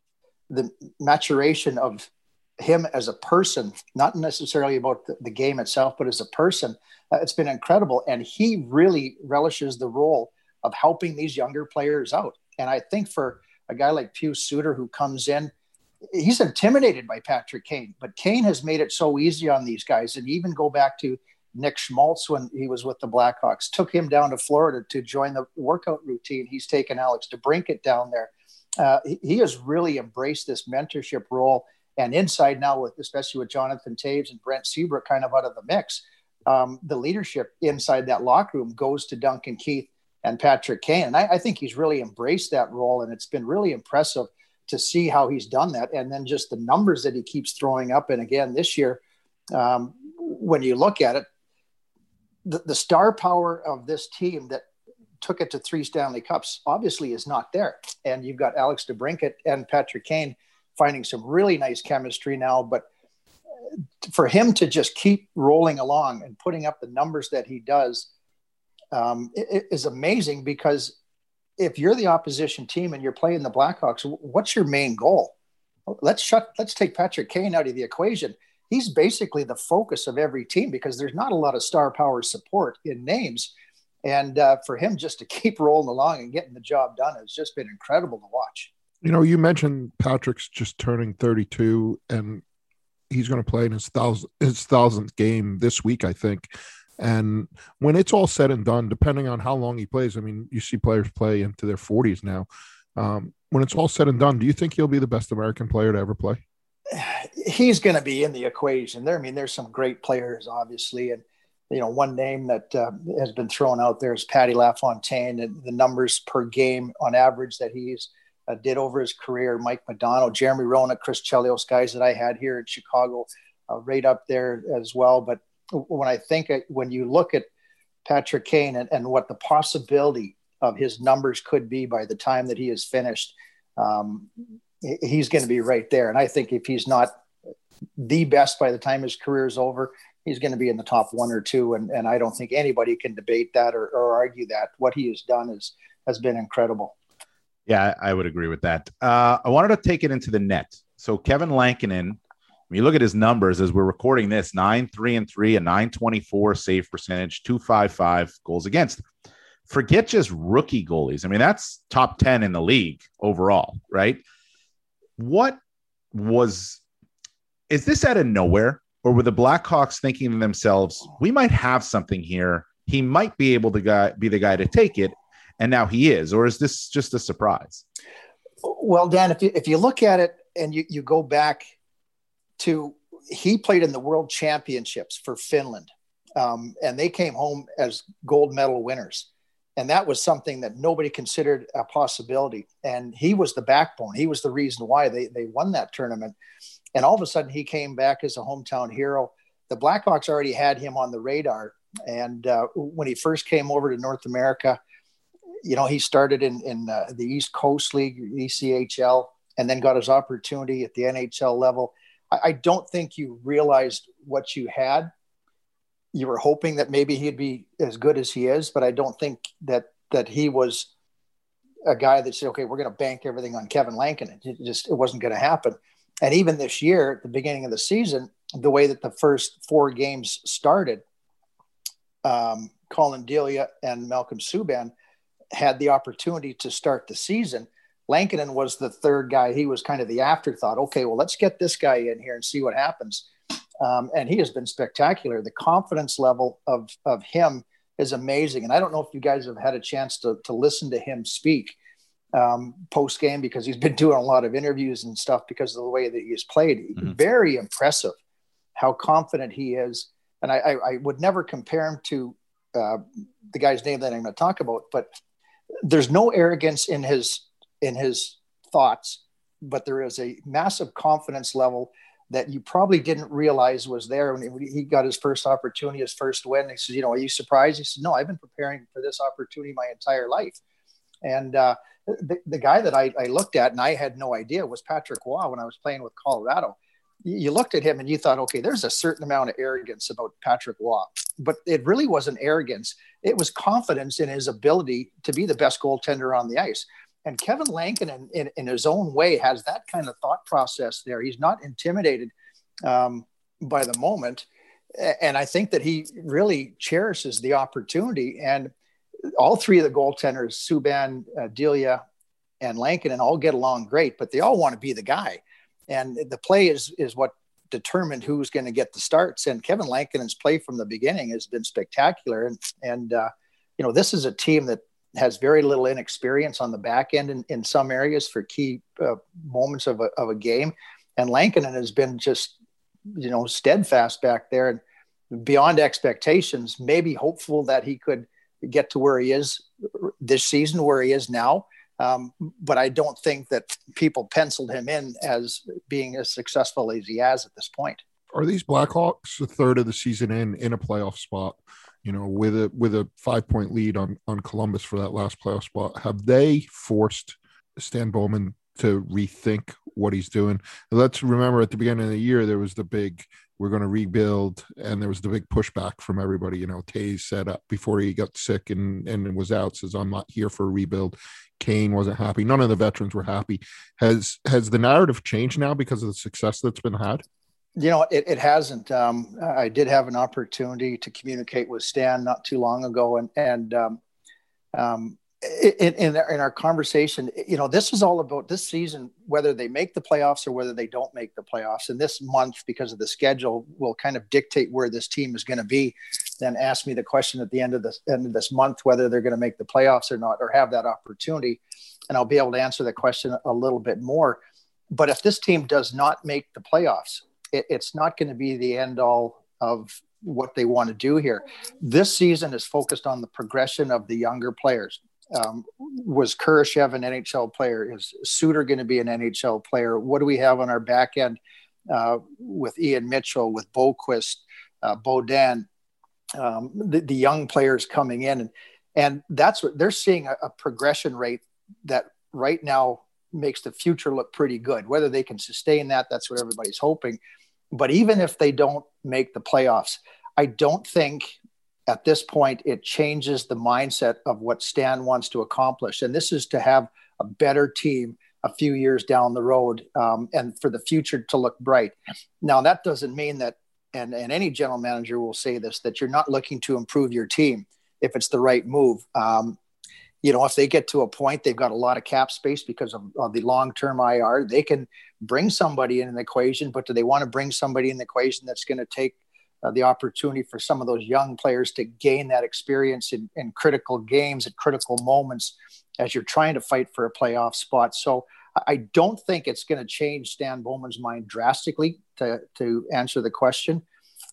maturation of him as a person, not necessarily about the game itself, but as a person, it's been incredible. And he really relishes the role of helping these younger players out. And I think for a guy like Pius Suter who comes in, he's intimidated by Patrick Kane, but Kane has made it so easy on these guys. And even go back to Nick Schmaltz when he was with the Blackhawks, took him down to Florida to join the workout routine. He's taken Alex DeBrincat down there. He has really embraced this mentorship role. And inside now, especially with Jonathan Toews and Brent Seabrook kind of out of the mix, the leadership inside that locker room goes to Duncan Keith and Patrick Kane. And I think he's really embraced that role. And it's been really impressive to see how he's done that. And then just the numbers that he keeps throwing up. And again, this year, when you look at it, the star power of this team that took it to 3 Stanley Cups obviously is not there. And you've got Alex DeBrincat and Patrick Kane finding some really nice chemistry now. But for him to just keep rolling along and putting up the numbers that he does, it is amazing, because if you're the opposition team and you're playing the Blackhawks, what's your main goal? Let's take Patrick Kane out of the equation. He's basically the focus of every team because there's not a lot of star power support in names. And for him just to keep rolling along and getting the job done has just been incredible to watch. You mentioned Patrick's just turning 32 and he's going to play in his 1,000th game this week, I think. And when it's all said and done, depending on how long he plays, I mean, you see players play into their 40s now. When it's all said and done, do you think he'll be the best American player to ever play? He's going to be in the equation there. I mean, there's some great players, obviously. And, one name that has been thrown out there is Patty LaFontaine, and the numbers per game on average that he's did over his career. Mike Modano, Jeremy Roenick, Chris Chelios, guys that I had here in Chicago, right up there as well. But when you look at Patrick Kane and what the possibility of his numbers could be by the time that he is finished, he's going to be right there. And I think if he's not the best by the time his career is over, he's going to be in the top 1 or 2. And I don't think anybody can debate that or argue that. What he has done has been incredible. Yeah, I would agree with that. I wanted to take it into the net. So Kevin Lankinen, when you look at his numbers as we're recording this, 9-3-3, a 924 save percentage, 255 goals against. Forget just rookie goalies. I mean, that's top 10 in the league overall, right? Is this out of nowhere? Or were the Blackhawks thinking to themselves, we might have something here. He might be able to be the guy to take it. And now he is. Or is this just a surprise? Well, Dan, if you look at it and you go back to he played in the World Championships for Finland, and they came home as gold medal winners. And that was something that nobody considered a possibility. And he was the backbone. He was the reason why they won that tournament. And all of a sudden, he came back as a hometown hero. The Blackhawks already had him on the radar. And when he first came over to North America, he started in the East Coast League, ECHL, and then got his opportunity at the NHL level. I don't think you realized what you had. You were hoping that maybe he'd be as good as he is, but I don't think that he was a guy that said, okay, we're going to bank everything on Kevin Lankinen. It wasn't going to happen. And even this year, at the beginning of the season, the way that the first 4 games started, Colin Delia and Malcolm Subban had the opportunity to start the season. Lankinen was the third guy. He was kind of the afterthought. Okay, well, let's get this guy in here and see what happens. And he has been spectacular. The confidence level of him is amazing. And I don't know if you guys have had a chance to listen to him speak post game, because he's been doing a lot of interviews and stuff because of the way that he's played. Mm-hmm. Very impressive how confident he is. And I would never compare him to the guy's name that I'm going to talk about, but there's no arrogance in his thoughts, but there is a massive confidence level that you probably didn't realize was there when he got his first opportunity, his first win. He says, are you surprised? He said, no, I've been preparing for this opportunity my entire life. And the guy that I looked at, and I had no idea, was Patrick Roy when I was playing with Colorado. You looked at him and you thought, okay, there's a certain amount of arrogance about Patrick Roy, but it really wasn't arrogance. It was confidence in his ability to be the best goaltender on the ice. And Kevin Lankinen, in his own way, has that kind of thought process there. He's not intimidated by the moment. And I think that he really cherishes the opportunity. And all 3 of the goaltenders, Subban, Delia, and Lankinen, all get along great, but they all want to be the guy. And the play is what determined who's going to get the starts. And Kevin Lankinen's play from the beginning has been spectacular. And this is a team that has very little inexperience on the back end in some areas for key moments of a game. And Lankinen has been just, steadfast back there and beyond expectations, maybe hopeful that he could get to where he is this season, where he is now. But I don't think that people penciled him in as being as successful as he has at this point. Are these Blackhawks a third of the season in a playoff spot? With a 5-point lead on Columbus for that last playoff spot, have they forced Stan Bowman to rethink what he's doing? Let's remember at the beginning of the year, there was the big, we're going to rebuild. And there was the big pushback from everybody. Tays said up before he got sick and was out, says, I'm not here for a rebuild. Kane wasn't happy. None of the veterans were happy. Has the narrative changed now because of the success that's been had? It hasn't. I did have an opportunity to communicate with Stan not too long ago, and in our conversation, this is all about this season, whether they make the playoffs or whether they don't make the playoffs. And this month, because of the schedule, will kind of dictate where this team is going to be. Then ask me the question at the end of this month whether they're going to make the playoffs or not, or have that opportunity, and I'll be able to answer the question a little bit more. But if this team does not make the playoffs, it's not going to be the end all of what they want to do here. This season is focused on the progression of the younger players. Was Kurashev an NHL player? Is Suter going to be an NHL player? What do we have on our back end with Ian Mitchell, with Boquist, Beaudin, the young players coming in? And that's what they're seeing, a progression rate that right now makes the future look pretty good. Whether they can sustain that, that's what everybody's hoping. But even if they don't make the playoffs, I don't think at this point it changes the mindset of what Stan wants to accomplish. And this is to have a better team a few years down the road, and for the future to look bright. Now, that doesn't mean that, and any general manager will say this, that you're not looking to improve your team if it's the right move. If they get to a point, they've got a lot of cap space because of the long-term IR, they can bring somebody in an equation, but do they want to bring somebody in the equation that's going to take the opportunity for some of those young players to gain that experience in critical games at critical moments as you're trying to fight for a playoff spot? So I don't think it's going to change Stan Bowman's mind drastically to answer the question.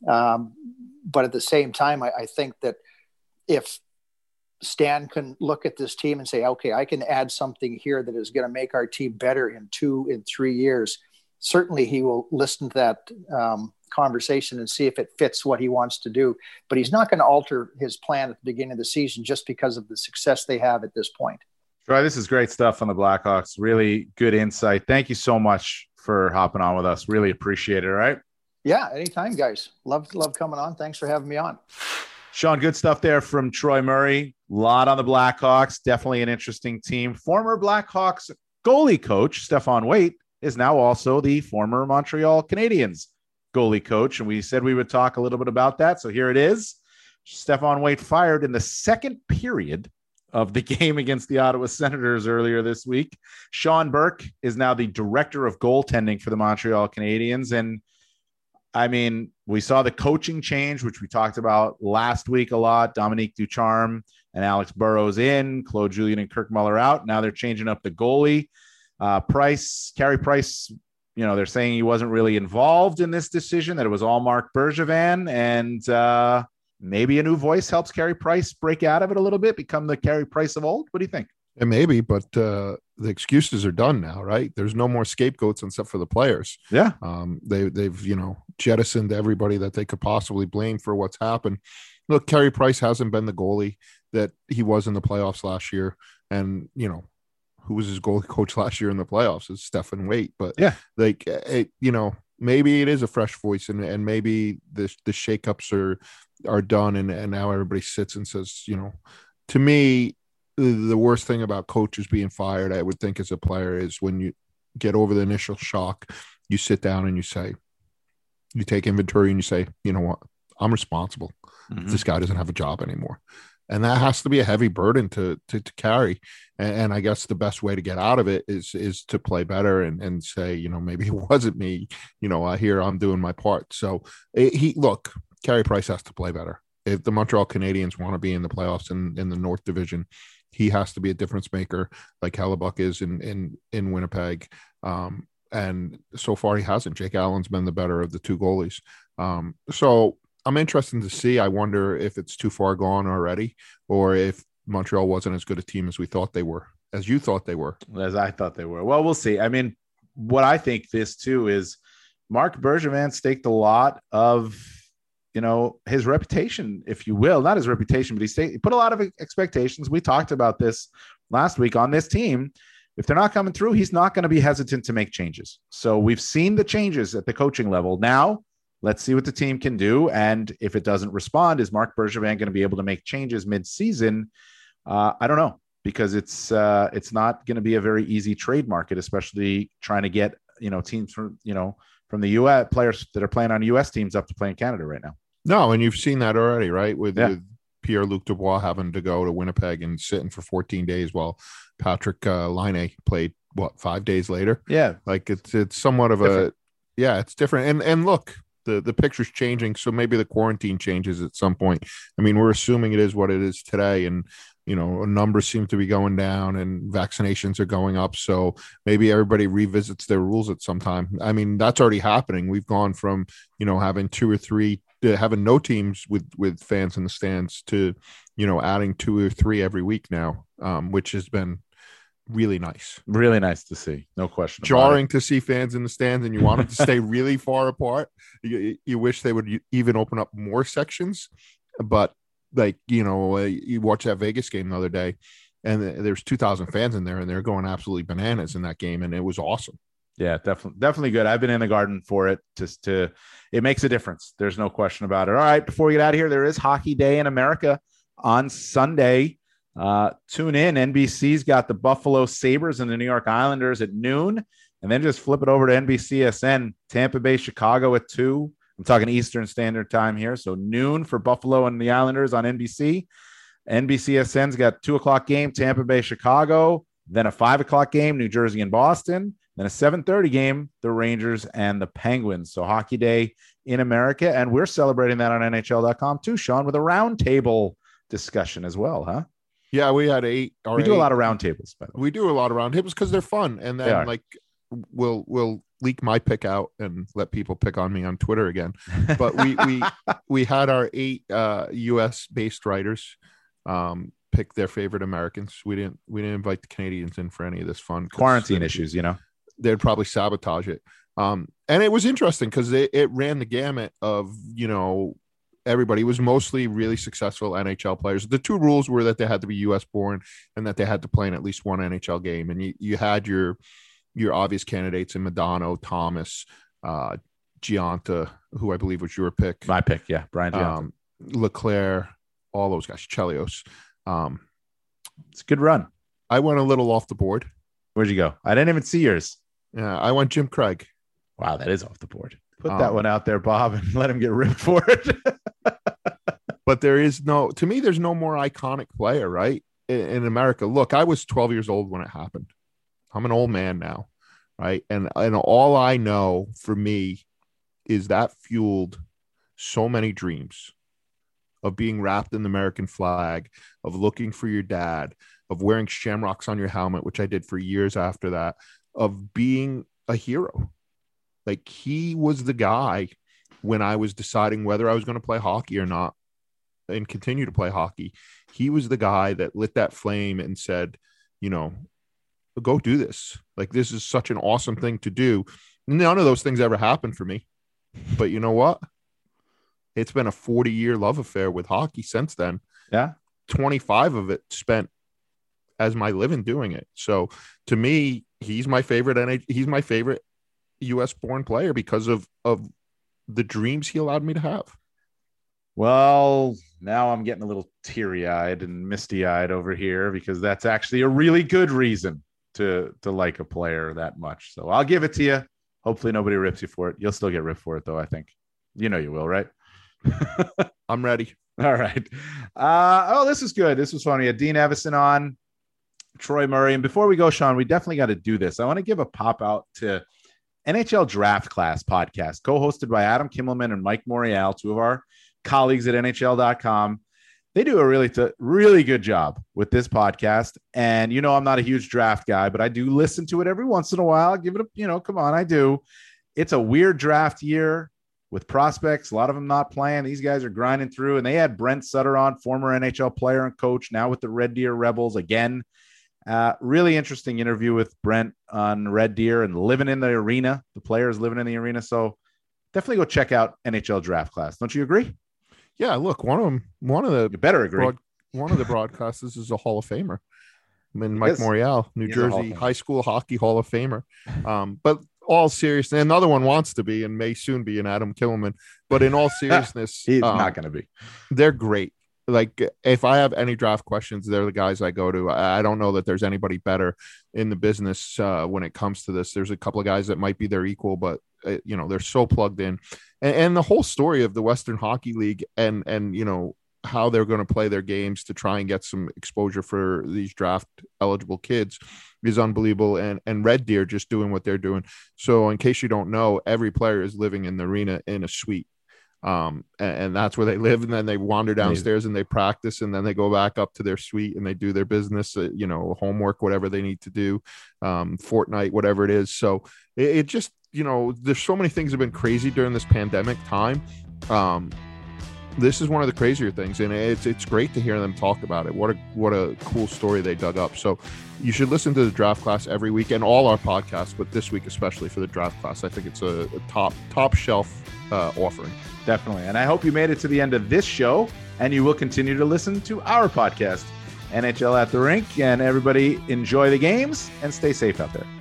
But at the same time, I think that if Stan can look at this team and say, okay, I can add something here that is going to make our team better in 3 years, certainly he will listen to that conversation and see if it fits what he wants to do. But he's not going to alter his plan at the beginning of the season just because of the success they have at this point. Troy, this is great stuff on the Blackhawks. Really good insight. Thank you so much for hopping on with us. Really appreciate it. All right. Yeah. Anytime, guys. Love coming on. Thanks for having me on. Sean, good stuff there from Troy Murray. A lot on the Blackhawks. Definitely an interesting team. Former Blackhawks goalie coach Stefan Waite is now also the former Montreal Canadiens goalie coach. And we said we would talk a little bit about that. So here it is. Stefan Waite fired in the second period of the game against the Ottawa Senators earlier this week. Sean Burke is now the director of goaltending for the Montreal Canadiens. And I mean, we saw the coaching change, which we talked about last week a lot. Dominique Ducharme and Alex Burrows in, Claude Julien and Kirk Muller out. Now they're changing up the goalie. Carey Price, they're saying he wasn't really involved in this decision, that it was all Marc Bergevin. And maybe a new voice helps Carey Price break out of it a little bit, become the Carey Price of old. What do you think? And maybe, but the excuses are done now, right? There's no more scapegoats except for the players. Yeah. They've jettisoned everybody that they could possibly blame for what's happened. Look, Carey Price hasn't been the goalie that he was in the playoffs last year. And, who was his goalie coach last year in the playoffs? It's Stefan Waite. But yeah, maybe it is a fresh voice and maybe the shakeups are done. And now everybody sits and says, to me, the worst thing about coaches being fired, I would think as a player, is when you get over the initial shock, you sit down and you take inventory and you say, you know what, I'm responsible. Mm-hmm. This guy doesn't have a job anymore. And that has to be a heavy burden to carry. And I guess the best way to get out of it is to play better and say, maybe it wasn't me, here I'm doing my part. So Carey Price has to play better. If the Montreal Canadiens want to be in the playoffs in the North Division, he has to be a difference maker like Hellebuck is in Winnipeg. And so far he hasn't. Jake Allen's been the better of the two goalies. So I'm interested to see. I wonder if it's too far gone already, or if Montreal wasn't as good a team as we thought they were, as you thought they were. As I thought they were. Well, we'll see. I mean, what I think this too is Marc Bergevin staked a lot of, his reputation, if you will, not his reputation, but he put a lot of expectations. We talked about this last week on this team. If they're not coming through, he's not going to be hesitant to make changes. So we've seen the changes at the coaching level. Now let's see what the team can do. And if it doesn't respond, is Marc Bergevin going to be able to make changes mid-season? I don't know, because it's not going to be a very easy trade market, especially trying to get, teams from the U.S. players that are playing on U.S. teams up to play in Canada right now. No, and you've seen that already, right? With Pierre-Luc Dubois having to go to Winnipeg and sitting for 14 days while Patrick Laine played, 5 days later? Yeah. Like it's somewhat of different. It's different. And look, the picture's changing, so maybe the quarantine changes at some point. I mean, we're assuming it is what it is today, and numbers seem to be going down and vaccinations are going up. So maybe everybody revisits their rules at some time. I mean, that's already happening. We've gone from, having 2 or 3 to having no teams with fans in the stands to, adding 2 or 3 every week now, which has been really nice. Really nice to see. No question. Jarring to see fans in the stands, and you want them to stay really far apart. You wish they would even open up more sections, but you watch that Vegas game the other day, and there's 2,000 fans in there, and they're going absolutely bananas in that game, and it was awesome. Yeah, definitely good. I've been in the Garden for it. It makes a difference. There's no question about it. All right, before we get out of here, there is Hockey Day in America on Sunday. Tune in. NBC's got the Buffalo Sabres and the New York Islanders at noon, and then just flip it over to NBCSN. Tampa Bay, Chicago at 2. I'm talking Eastern Standard Time here. So noon for Buffalo and the Islanders on NBC. NBCSN's got 2:00 game, Tampa Bay, Chicago. Then a 5:00 game, New Jersey and Boston. Then a 7:30 game, the Rangers and the Penguins. So Hockey Day in America. And we're celebrating that on NHL.com too, Sean, with a roundtable discussion as well, huh? Yeah, we had 8. We do a lot of roundtables, by the way. We do a lot of roundtables because they're fun, and then like we'll leak my pick out and let people pick on me on Twitter again. But we had our 8 U.S. based writers pick their favorite Americans. We didn't invite the Canadians in for any of this fun quarantine issues. They'd probably sabotage it. And it was interesting because it ran the gamut of everybody. It was mostly really successful NHL players. The 2 rules were that they had to be U.S. born and that they had to play in at least one NHL game. And you had your obvious candidates in Modano, Thomas, Giunta, who I believe was your pick. My pick, yeah, Brian Giunta. Leclerc, all those guys, Chelios. It's a good run. I went a little off the board. Where'd you go? I didn't even see yours. Yeah, I went Jim Craig. Wow, that is off the board. Put that one out there, Bob, and let him get ripped for it. But there's no more iconic player, right? In America. Look, I was 12 years old when it happened. I'm an old man now, right? And all I know for me is that fueled so many dreams of being wrapped in the American flag, of looking for your dad, of wearing shamrocks on your helmet, which I did for years after that, of being a hero. Like, he was the guy when I was deciding whether I was going to play hockey or not and continue to play hockey. He was the guy that lit that flame and said, go do this. Like, this is such an awesome thing to do. None of those things ever happened for me. But you know what? It's been a 40-year love affair with hockey since then. Yeah. 25 of it spent as my living doing it. So to me, he's my favorite. He's my favorite U.S. born player because of the dreams he allowed me to have. Well, now I'm getting a little teary-eyed and misty-eyed over here because that's actually a really good reason to like a player that much. So I'll give it to you. Hopefully nobody rips you for it. You'll still get ripped for it, though, I think. You will, right? I'm ready. All right. This is good. This was fun. We had Dean Evison on, Troy Murray. And before we go, Sean, we definitely got to do this. I want to give a pop out to NHL Draft Class podcast, co-hosted by Adam Kimmelman and Mike Morial, 2 of our colleagues at NHL.com. They do a really good job with this podcast. And, I'm not a huge draft guy, but I do listen to it every once in a while. Give it come on, I do. It's a weird draft year with prospects. A lot of them not playing. These guys are grinding through. And they had Brent Sutter on, former NHL player and coach, now with the Red Deer Rebels again. Really interesting interview with Brent on Red Deer and living in the arena, the players living in the arena. So definitely go check out NHL Draft Class. Don't you agree? Yeah, look, one of the you better agree. One of the broadcasters is a Hall of Famer. Mike Morial, New Jersey High School Hockey Hall of Famer. But all seriousness, another one wants to be and may soon be an Adam Kimmelman. But in all seriousness, he's not going to be. They're great. Like, if I have any draft questions, they're the guys I go to. I don't know that there's anybody better in the business when it comes to this. There's a couple of guys that might be their equal, but they're so plugged in. And the whole story of the Western Hockey League and how they're going to play their games to try and get some exposure for these draft eligible kids is unbelievable. And Red Deer just doing what they're doing. So in case you don't know, every player is living in the arena in a suite. And that's where they live. And then they wander downstairs and they practice, and then they go back up to their suite and they do their business, homework, whatever they need to do, Fortnite, whatever it is. So it just, there's so many things have been crazy during this pandemic time. This is one of the crazier things, and it's great to hear them talk about it. What a cool story they dug up. So you should listen to the Draft Class every week and all our podcasts, but this week especially for the Draft Class. I think it's a top shelf offering. Definitely. And I hope you made it to the end of this show, and you will continue to listen to our podcast, NHL at the Rink. And everybody enjoy the games and stay safe out there.